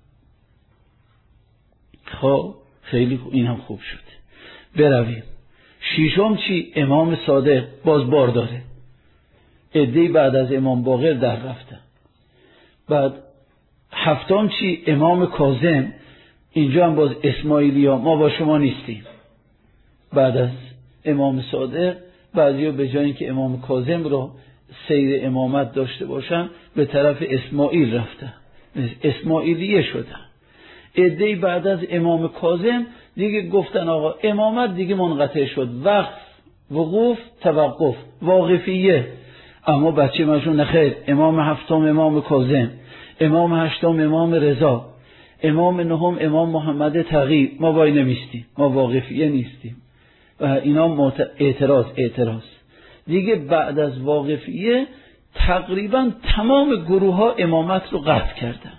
خب خیلی این هم خوب شد. برویم. ششم چی؟ امام صادق، باز بار داره. عده‌ای بعد از امام باقر در رفتن. بعد هفتم چی؟ امام کاظم. اینجا هم باز اسماعیلی ها ما با شما نیستیم. بعد از امام صادق بعضیا به جای اینکه امام کاظم رو سیر امامت داشته باشن به طرف اسماعیل رفتن، اسماعیلیه شدن. عده‌ای بعد از امام کاظم دیگه گفتن آقا امامت دیگه منقطع شد، وقف، وقوف، توقف، واقفیه. اما بچه مشون نخیر، امام هفتم امام کاظم، امام هشتم امام رضا، امام نهم امام محمد تقی، ما وای نمیستیم، ما واقفیه نیستیم. و اینا اعتراض اعتراض دیگه بعد از واقفیه تقریبا تمام گروه ها امامت رو قطع کردن،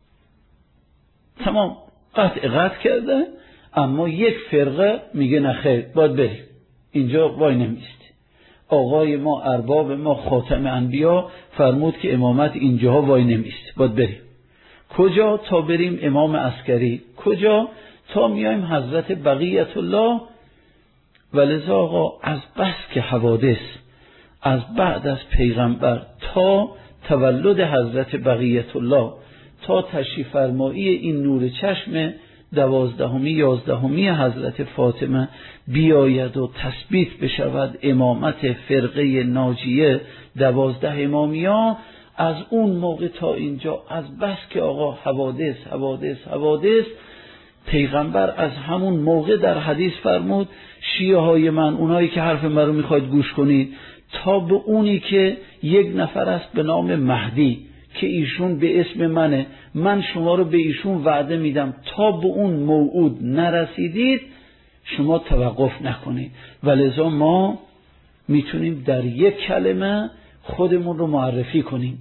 تمام قطع قطع کردن. اما یک فرقه میگه نخیر باید بریم، اینجا وای نمیسته. آقای ما، ارباب ما، خاتم انبیا فرمود که امامت اینجاها وای نمیسته، باید بریم. کجا؟ تا بریم امام عسکری. کجا؟ تا میایم حضرت بقیت الله. ولذا آقا از بس که حوادث از بعد از پیغمبر تا تولد حضرت بقیت الله تا تشریف فرمایی این نور چشم دوازدهمی یازدهمی حضرت فاطمه بیاید و تثبیت بشود امامت فرقه ناجیه دوازده امامیا، از اون موقع تا اینجا از بس که آقا حوادث حوادث حوادث. پیغمبر از همون موقع در حدیث فرمود شیعه های من، اونایی که حرف من رو میخواید گوش کنید، تا به اونی که یک نفر است به نام مهدی که ایشون به اسم منه، من شما رو به ایشون وعده میدم، تا به اون موعود نرسیدید شما توقف نکنید. ولذا ما میتونیم در یک کلمه خودمون رو معرفی کنیم.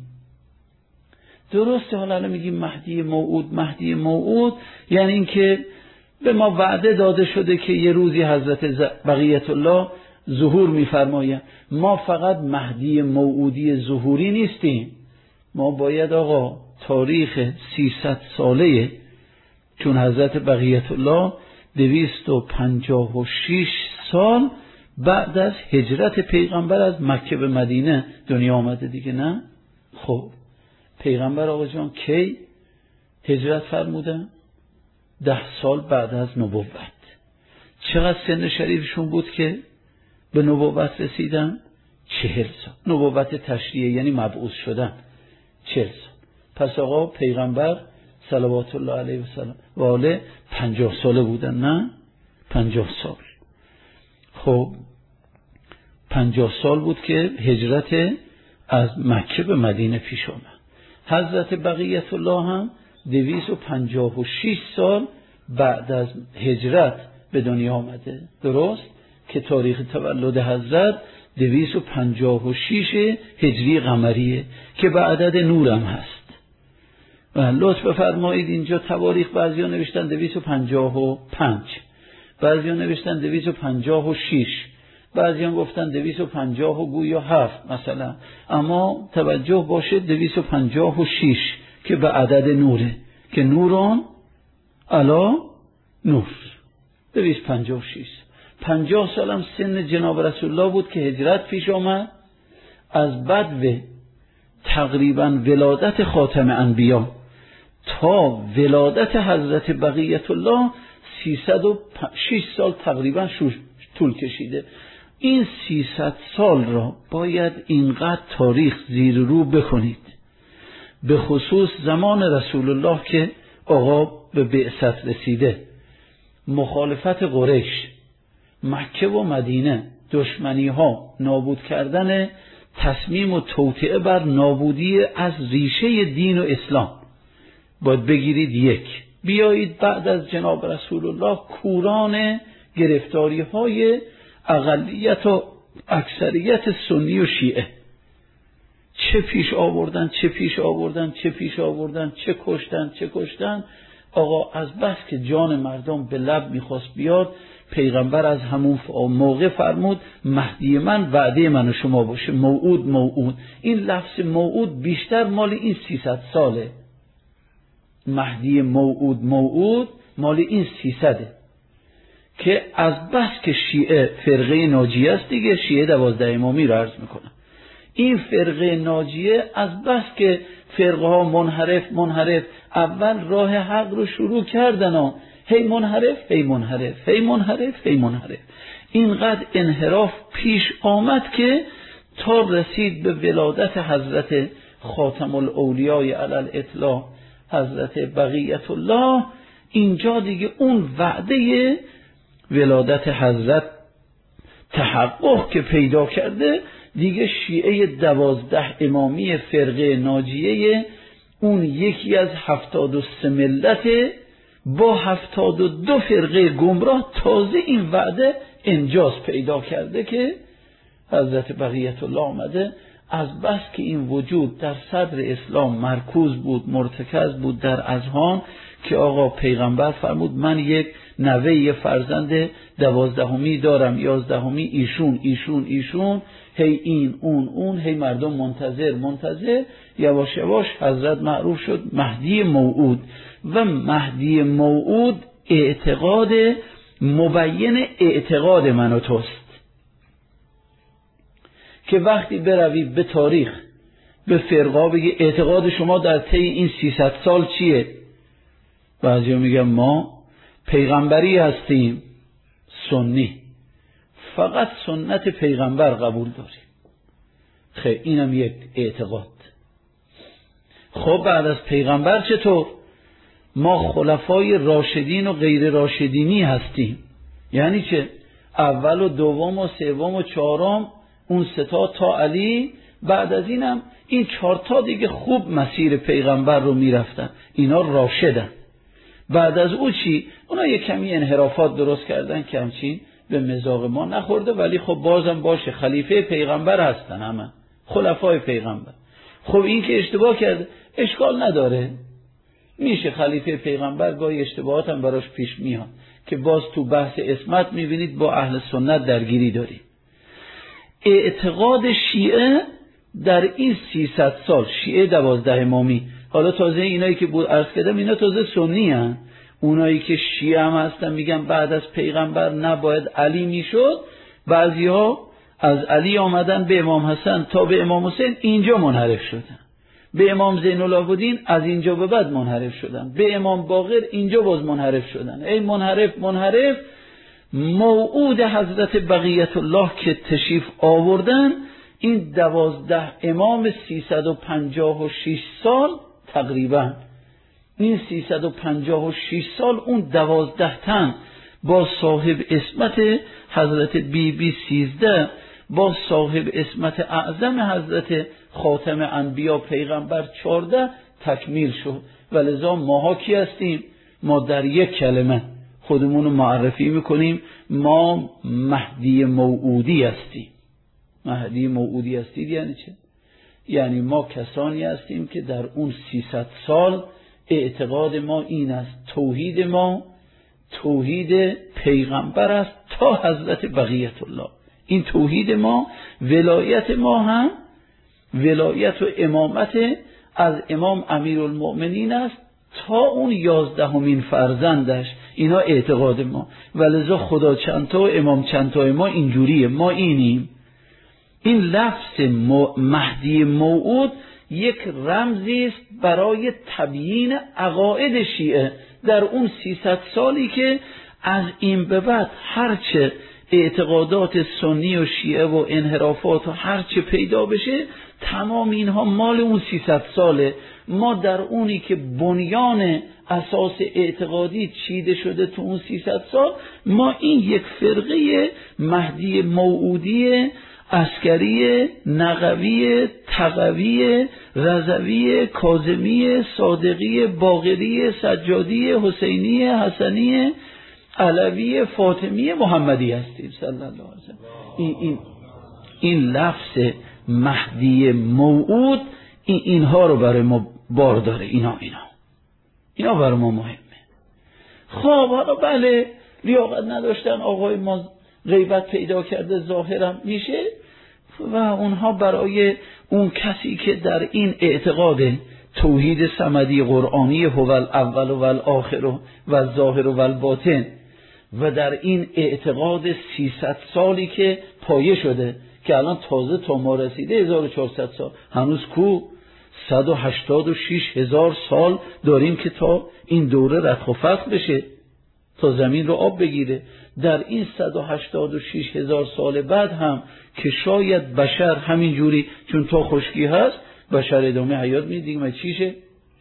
درسته حالا میگیم مهدی موعود، مهدی موعود یعنی این که به ما وعده داده شده که یه روزی حضرت بقیت الله ظهور میفرمایند. ما فقط مهدی موعودی ظهوری نیستیم، ما باید آقا تاریخ سیصد ساله، چون حضرت بقیت الله دویست و پنجاه و شش سال بعد از هجرت پیغمبر از مکه به مدینه دنیا آمده دیگه، نه؟ خب پیغمبر آقا جان کی هجرت فرمودن؟ ده سال بعد از نبوت. چقدر سن شریفشون بود که به نبوت رسیدن؟ چهل سال. نبوت تشریعی یعنی مبعوث شدن چهل سال. پس آقا پیغمبر صلوات الله علیه و سلم و آله پنجاه ساله بودن، نه؟ پنجاه سال. خب پنجاه سال بود که هجرت از مکه به مدینه پیش آمد. حضرت بقیت الله هم دویست و پنجاه و شش سال بعد از هجرت به دنیا آمده. درست که تاریخ تولد حضرت دویست و پنجاه و شش هجری قمریه که به عدد نورم هست. و لطف بفرمایید اینجا تواریخ بعضی ها نوشتن دویست و پنجاه و پنج، بعضی ها نوشتن دویست و پنجاه و شش، بعضی هم گفتن دویست و پنجاه و گویا هفت مثلا، اما توجه باشه دویست و پنجاه و شش که به عدد نوره که نوران علا نور. دویست و پنجاه و شش پنجاه سالم سن جناب رسول الله بود که هجرت پیش آمد. از بدو تقریبا ولادت خاتم انبیا تا ولادت حضرت بقیت الله سیصد و شش سال تقریبا طول کشیده. این سیصد سال را باید اینقدر تاریخ زیر رو بکنید، به خصوص زمان رسول الله که آقا به بعثت رسیده، مخالفت قریش، مکه و مدینه، دشمنی ها، نابود کردن، تصمیم و توطئه بر نابودی از ریشه دین و اسلام. باید بگیرید یک، بیایید بعد از جناب رسول الله کوران گرفتاری های اقلیت و اکثریت سنی و شیعه چه پیش آوردن چه پیش آوردن چه پیش آوردن چه کشتن چه کشتن. آقا از بس که جان مردم به لب میخواست بیاد، پیغمبر از همون موقع فرمود مهدی من وعده من و شما باشه. موعود موعود، این لفظ موعود بیشتر مال این سیصد ساله. مهدی موعود موعود مال این سیصده که از بس که شیعه فرقه ناجیه است دیگه، شیعه دوازده امامی رو عرض میکنم، این فرقه ناجیه از بس که فرقه ها منحرف منحرف، اول راه حق رو شروع کردن و هی منحرف هی منحرف هی منحرف هی منحرف، اینقدر انحراف پیش آمد که تا رسید به ولادت حضرت خاتم الاولیای علی الاطلاق حضرت بقیت الله. اینجا دیگه اون وعده ولادت حضرت تحقق که پیدا کرده، دیگه شیعه دوازده امامی فرقه ناجیه، اون یکی از هفتاد و سه ملت با هفتاد و دو فرقه گمراه، تازه این وعده انجاز پیدا کرده که حضرت بقیت الله آمده. از بس که این وجود در صدر اسلام مرکوز بود، مرتکز بود در اذهان، که آقا پیغمبر فرمود من یک نوه فرزند دوازدهمی دارم، یازدهمی ایشون ایشون ایشون، هی این اون اون، هی مردم منتظر منتظر، یواش یواش حضرت معروف شد مهدی موعود. و مهدی موعود اعتقاد مبین اعتقاد من و توست، که وقتی بروی به تاریخ به فرقا بگی اعتقاد شما در طی این سیصد سال چیه، بعضی میگن ما پیغمبری هستیم، سنی، فقط سنت پیغمبر قبول داریم. خیلی اینم یک اعتقاد. خب بعد از پیغمبر چطور؟ ما خلفای راشدین و غیر راشدینی هستیم. یعنی چه؟ اول و دوم و سوم و چهارم اون ستا تا علی، بعد از اینم این چهارتا دیگه خوب مسیر پیغمبر رو میرفتن، اینا راشدن. بعد از او چی؟ اونا یک کمی انحرافات درست کردن که همچین به مذاق ما نخورده، ولی خب بازم باشه، خلیفه پیغمبر هستن همه، خلفای پیغمبر. خب این که اشتباه کرده اشکال نداره، میشه خلیفه پیغمبر گاهی اشتباهات هم براش پیش میاد، که باز تو بحث عصمت میبینید با اهل سنت درگیری داریم. اعتقاد شیعه در این سیصد سال، شیعه دوازده امامی، حالا تازه اینایی که بود عرض کردم اینا تازه سنی هن، اونایی که شیعه هم هستن میگن بعد از پیغمبر نباید علی میشد، بعضی ها از علی آمدن به امام حسن تا به امام حسین اینجا منحرف شدن، به امام زین العابدین از اینجا به بعد منحرف شدن، به امام باقر اینجا باز منحرف شدن، ای منحرف منحرف. موعود حضرت بقیت الله که تشریف آوردن، این دوازده امام سیصد و پنجاه و شش سال تقریبا، این سیصد و پنجاه و شش سال اون دوازده تن با صاحب اسمت حضرت بی بی سیزده، با صاحب اسمت اعظم حضرت خاتم انبیا پیغمبر چارده تکمیل شد. ولذا ماها کی هستیم؟ ما در یک کلمه خودمون رو معرفی میکنیم، ما مهدی موعودی هستیم. مهدی موعودی هستید یعنی چه؟ یعنی ما کسانی هستیم که در اون سیصد سال اعتقاد ما این است، توحید ما توحید پیغمبر است تا حضرت بقیت الله. این توحید ما، ولایت ما هم ولایت و امامت از امام امیرالمؤمنین است تا اون یازدهمین فرزندش، اینا اعتقاد ما. ولذا خدا چندتا و امام چندتا ما اینجوریه، ما اینیم. این لفظ مهدی موعود یک رمزی است برای تبیین عقاید شیعه در اون سیصد سالی که از این به بعد هرچه اعتقادات سنی و شیعه و انحرافات و هرچه پیدا بشه، تمام اینها مال اون سیصد ساله. ما در اونی که بنیان اساس اعتقادی چیده شده تو اون سیصد سال، ما این یک فرقه مهدی موعودی عسکری، نقوی، تقوی، رضوی، کاظمی، صادقی، باقری، سجادی، حسینی، حسنی، علوی، فاطمی، محمدی هستیم صلی الله علیه وسلم. این این این لفظ مهدی موعود این اینها رو برای ما بار داره، اینا اینا اینا برای ما مهمه. خب حالا بله لیاقت نداشتن، آقای ما غیبت پیدا کرده ظاهرم میشه، و اونها برای اون کسی که در این اعتقاد توحید صمدی قرآنی هو الاول و الاخر و الظاهر و الباطن و در این اعتقاد سیصد سالی که پایه شده، که الان تازه تا ما رسیده هزار و چهارصد سال، هنوز کو صد و هشتاد و شش هزار سال داریم که تا این دوره رتق و فتق بشه، تا زمین رو آب بگیره. در این صد و هشتاد و شش هزار سال بعد هم که شاید بشر همین جوری، چون تا خشکی هست بشر ادامه حیات میده دیگه، ما چیشه؟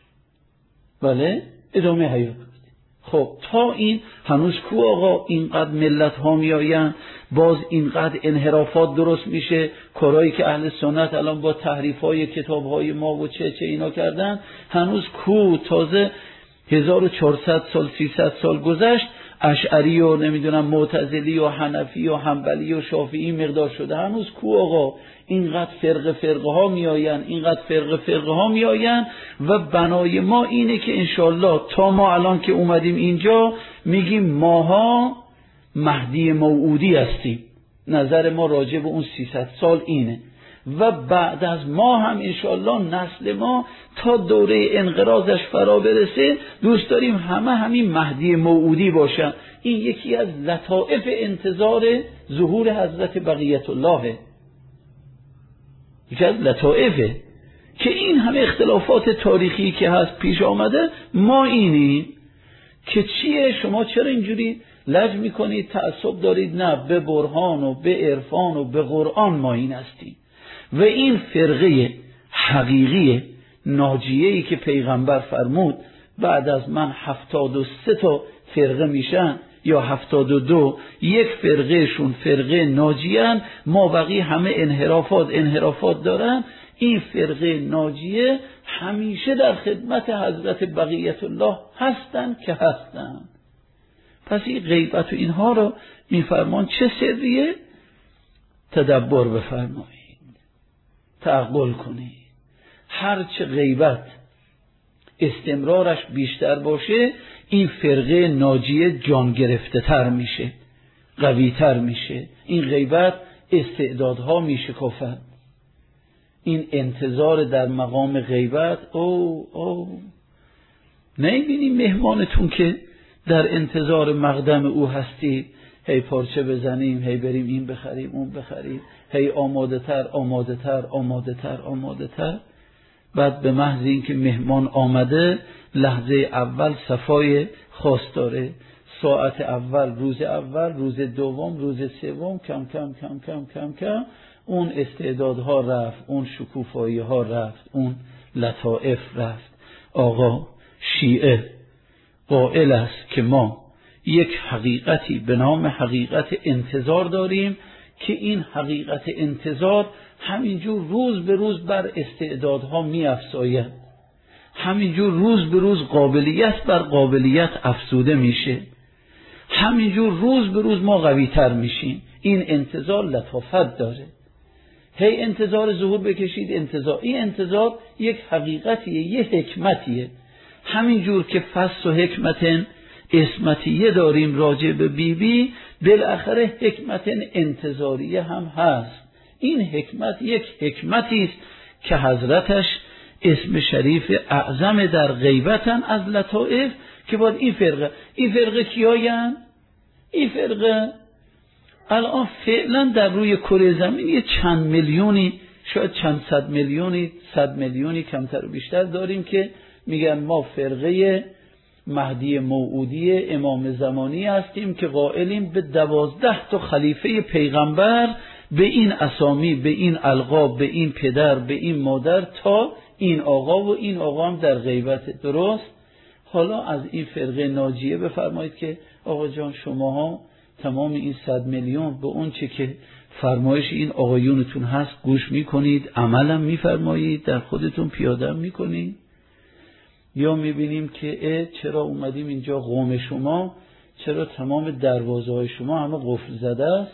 بله ادامه حیات. خب تا این هنوز کو آقا اینقدر ملت ها میآیند، باز اینقدر انحرافات درست میشه، کارهایی که اهل سنت الان با تحریف های کتاب های ما و چه چه اینا کردن، هنوز کو؟ تازه هزار و چهارصد سال سیصد سال گذشت، اشعری و نمیدونم معتزلی و حنفی و حنبلی و شافعی مقدار شده، هنوز کو آقا؟ اینقدر فرقه فرقه ها می آین، اینقدر فرقه فرقه ها می آین. و بنای ما اینه که انشالله تا ما الان که اومدیم اینجا میگیم ماها مهدی موعودی هستیم، نظر ما راجع به اون سیصد سال اینه. و بعد از ما هم انشالله نسل ما تا دوره انقراضش فرا برسه دوست داریم همه همین مهدی موعودی باشن. این یکی از لطائف انتظار ظهور حضرت بقیت اللهه، یکی از لطائفه که این همه اختلافات تاریخی که هست پیش آمده، ما اینیم که چیه؟ شما چرا اینجوری لج میکنید، تعصب دارید؟ نه، به برهان و به عرفان و به قرآن ما این هستیم. و این فرقه حقیقی ناجیه‌ای که پیغمبر فرمود بعد از من هفتاد و سه تا فرقه میشن یا هفتاد و دو، یک فرقه شون فرقه ناجیه‌ن، ما بقیه همه انحرافات انحرافات دارن. این فرقه ناجیه همیشه در خدمت حضرت بقیت الله هستن که هستن. پس این غیبت و اینها رو میفرمان چه سریه؟ تدبر بفرمایید، تعقل کنید. هرچه غیبت استمرارش بیشتر باشه این فرقه ناجیه جان گرفته تر میشه، قوی تر میشه. این غیبت استعدادها میشه کافر. این انتظار در مقام غیبت، او او نمیبینی مهمانتون که در انتظار مقدم او هستی، هی پارچه بزنیم، هی بریم این بخریم اون بخریم، هی آماده تر آماده تر آماده تر آماده تر. بعد به محض این که مهمان آمده لحظه اول صفای خاص داره، ساعت اول، روز اول، روز دوم، روز سوم، کم کم کم کم کم کم اون استعدادها رفت، اون شکوفایی ها رفت، اون لطائف رفت. آقا شیعه قائل است که ما یک حقیقتی به نام حقیقت انتظار داریم که این حقیقت انتظار همینجور روز به روز بر استعدادها می افزاید، همینجور روز به روز قابلیت بر قابلیت افزوده میشه، همینجور روز به روز ما قوی تر میشیم. این انتظار لطافت داره. هی انتظار ظهور بکشید، انتظار، این انتظار یک حقیقتیه، یک حکمتیه. همینجور که فصل و حکمت اسمتیه داریم راجع به بی بی، بالاخره حکمت انتظاریه هم هست. این حکمت یک حکمتی است که حضرتش اسم شریف اعظم در غیبتن از لطائف، که باید این فرقه این فرقه کیاین؟ این فرقه الان فعلا در روی کره زمین یه چند میلیونی، شاید چند صد میلیونی، صد میلیونی کمتر و بیشتر داریم که میگن ما فرقه مهدی موعودی امام زمانی هستیم که قائلیم به دوازده تا خلیفه پیغمبر، به این اسامی، به این القاب، به این پدر، به این مادر، تا این آقا و این آقا هم در غیبت. درست؟ حالا از این فرقه ناجیه بفرمایید که آقا جان شماها تمام این صد میلیون به اون چه که فرمایش این آقایونتون هست گوش میکنید، عملم میفرمایید، در خودتون پیاده میکنید؟ یا میبینیم که اه چرا اومدیم اینجا قوم شما، چرا تمام دروازه های شما همه قفل زده است؟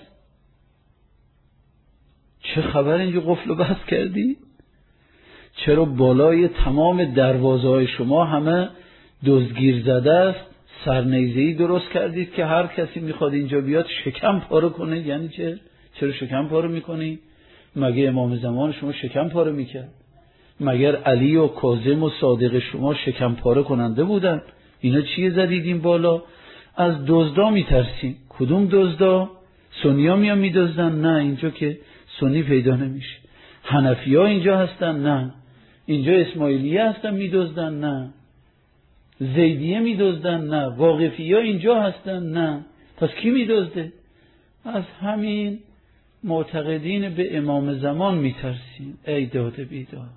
چه خبر اینجا قفل رو بست کردی؟ چرا بالای تمام دروازه های شما همه دزدگیر زده است؟ سرنیزه‌ای درست کردید که هر کسی میخواد اینجا بیاد شکم پاره کنه. یعنی چه؟ چرا شکم پاره میکنی؟ مگه امام زمان شما شکم پاره میکرد؟ مگر علی و کاظم و صادق شما شکم پاره کننده بودن؟ اینا چیه زدید این بالا؟ از دزدا میترسیم. کدوم دزدا؟ سنیا میان میدزدن؟ نه، اینجا که سنی پیدا نمیشه. حنفی ها اینجا هستن؟ نه. اینجا اسماعیلیه هستن میدزدن؟ نه. زیدیه میدزدن؟ نه. واقفیه اینجا هستن؟ نه. پس کی میدزده؟ از همین معتقدین به امام زمان میترسیم. ای داده بیدار.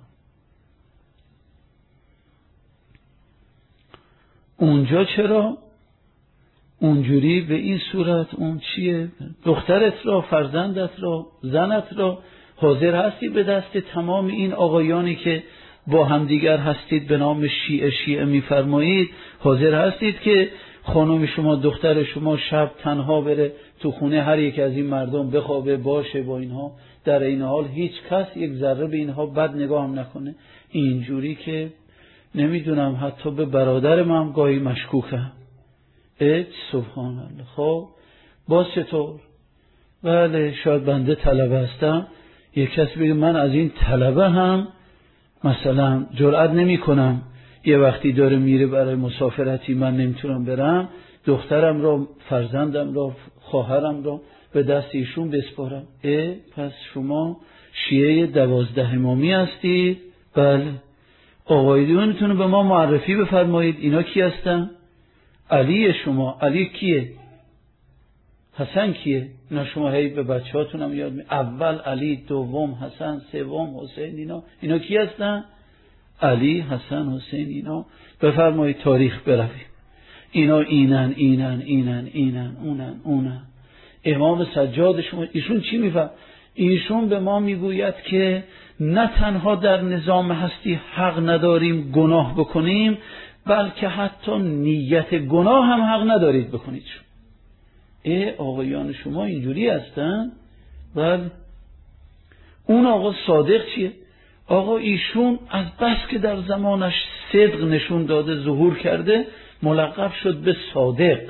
اونجا چرا اونجوری به این صورت؟ اون چیه؟ دخترت را، فرزندت را، زنت را حاضر هستی به دست تمام این آقایانی که با همدیگر هستید به نام شیعه شیعه میفرمایید، حاضر هستید که خانم شما، دختر شما شب تنها بره تو خونه هر یک از این مردم بخوابه باشه با اینها، در این حال هیچ کس یک ذره به اینها بد نگاه هم نکنه؟ اینجوری که نمیدونم حتی به برادر من هم گاهی مشکوکم. ای سبحان الله. خب باز چطور؟ بله شاید بنده طلبه هستم، یک کس بگه من از این طلبه هم مثلا جرئت نمی کنم، یه وقتی داره میره برای مسافرتی من نمیتونم برم، دخترم را، فرزندم را، خواهرم را به دست ایشون بسپارم. اه پس شما شیعه دوازده امامی هستید؟ بله. آقایونتون به ما معرفی بفرمایید اینا کی هستن؟ علی شما، علی کیه؟ حسن کیه؟ اینا شما هی به بچه هاتون هم یاد می اول علی، دوم حسن، سوم حسین. اینا اینا کی هستن؟ علی، حسن، حسین. اینا بفرمایید تاریخ برویم. اینا اینن اینن اینن اینن اونن اونن. امام سجاد شما ایشون چی میفهم؟ ایشون به ما میگوید که نه تنها در نظام هستی حق نداریم گناه بکنیم، بلکه حتی نیت گناه هم حق ندارید بکنید. ای آقایان شما اینجوری هستن؟ بله. اون آقا صادق چیه؟ آقا ایشون از بس که در زمانش صدق نشون داده، ظهور کرده، ملقب شد به صادق.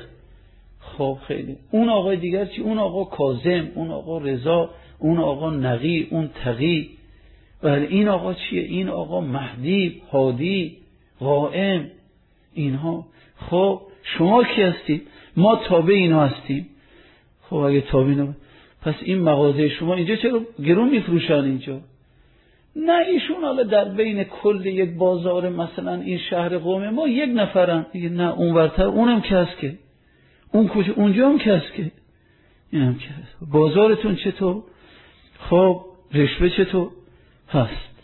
خب خیلی. اون آقای دیگر چی؟ اون آقا کاظم، اون آقا رضا، اون آقا نقی، اون تقی. بله. این آقا چیه؟ این آقا مهدی، هادی، قائم. اینها. خب شما کی هستید؟ ما تابع اینا هستیم. خب اگه تابع اینا، پس این مغازه شما اینجا چرا گرون میفروشن اینجا؟ نه ایشون حالا در بین کل یک بازار مثلا این شهر قم ما یک نفرن. نه اون ورتر اونم کس که اون کجا اونجا هم کس که اینم کس. بازارتون چطور؟ خب رشوه چطور هست؟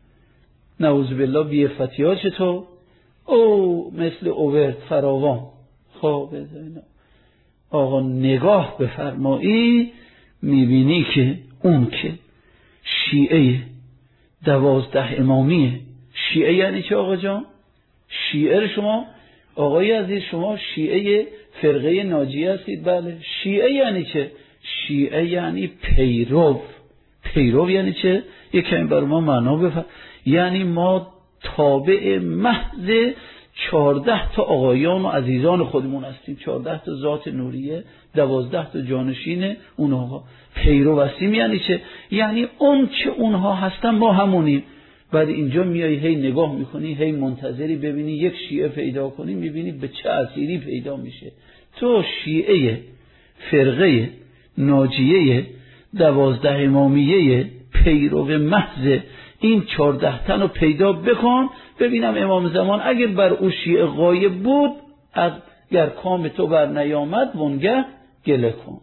نعوذ بالله بی‌عفتی ها چطور؟ او مثل اوورد فراوان. خب بذارین آقا نگاه بفرمایی، میبینی که اون که شیعه دوازده امامیه. شیعه یعنی چه آقا جان؟ شیعه شما آقای عزیز شما شیعه فرقه ناجیه هستید؟ بله. شیعه یعنی چه؟ شیعه یعنی پیرو. پیرو یعنی چه؟ یک کمی بر ما معنا بفرم. یعنی ما تابع محض چهارده تا آقایان و عزیزان خودمون هستیم. چهارده تا ذات نوریه، دوازده تا جانشین اون آقا. پیرو هستیم یعنی چه؟ یعنی اون چه اونها هستن ما همونیم. بعد اینجا میای هی نگاه میکنی، هی منتظری ببینی یک شیعه پیدا کنی، میبینی به چه اسیری پیدا میشه. تو شیعه فرقه ناجیه دوازده امامیه پیرو محض این چهارده تن رو پیدا بکن، ببینم امام زمان اگر بر او شیعه غایب بود از گر کام تو بر نیامد وانگه گله کن.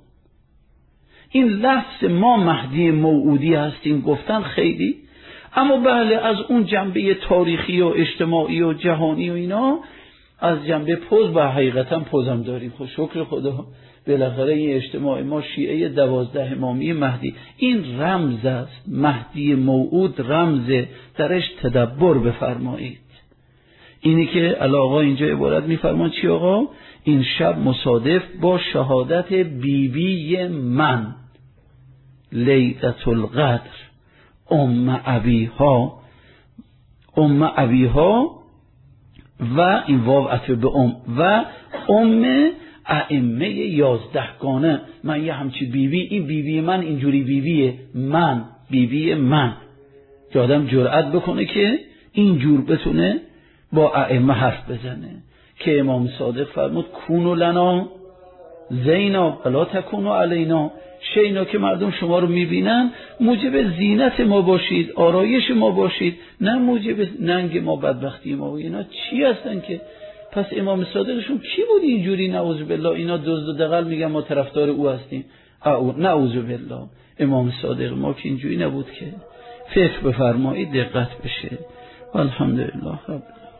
این لفظ ما مهدی موعودی هستیم گفتن خیلی، اما بله از اون جنبه تاریخی و اجتماعی و جهانی و اینا، از جنبه پوز و حقیقتا پوزم داریم. خب شکر خدا بالاخره این اجتماع ما شیعه دوازده امامی مهدی، این رمز است. مهدی موعود رمز، درش تدبر بفرمایید. اینی که علاقه اینجا عبارت میفرمان چی آقا؟ این شب مصادف با شهادت بیبی بی من لیلة القدر ام ابیها، ام ابیها و این واو عطف به ام و ام ائمه یازدهگانه. من یه همچی بیبی، این بیبی من اینجوری بیبیه، من بیبی من، که آدم جرأت بکنه که اینجور بتونه با ائمه حرف بزنه. که امام صادق فرمود کونو لنا زینا ولا تکونوا علینا، شینا که مردم شما رو میبینن موجب زینت ما باشید، آرایش ما باشید، نه موجب ننگ ما، بدبختی ما. و اینا چی هستن که پس امام صادقشون کی بود اینجوری؟ نعوذ بالله. اینا دزد و دغل میگن ما طرفدار او هستیم. نعوذ بالله. امام صادق ما که اینجوری نبود که. فکر بفرمایید، دقت بشه. الحمدلله رب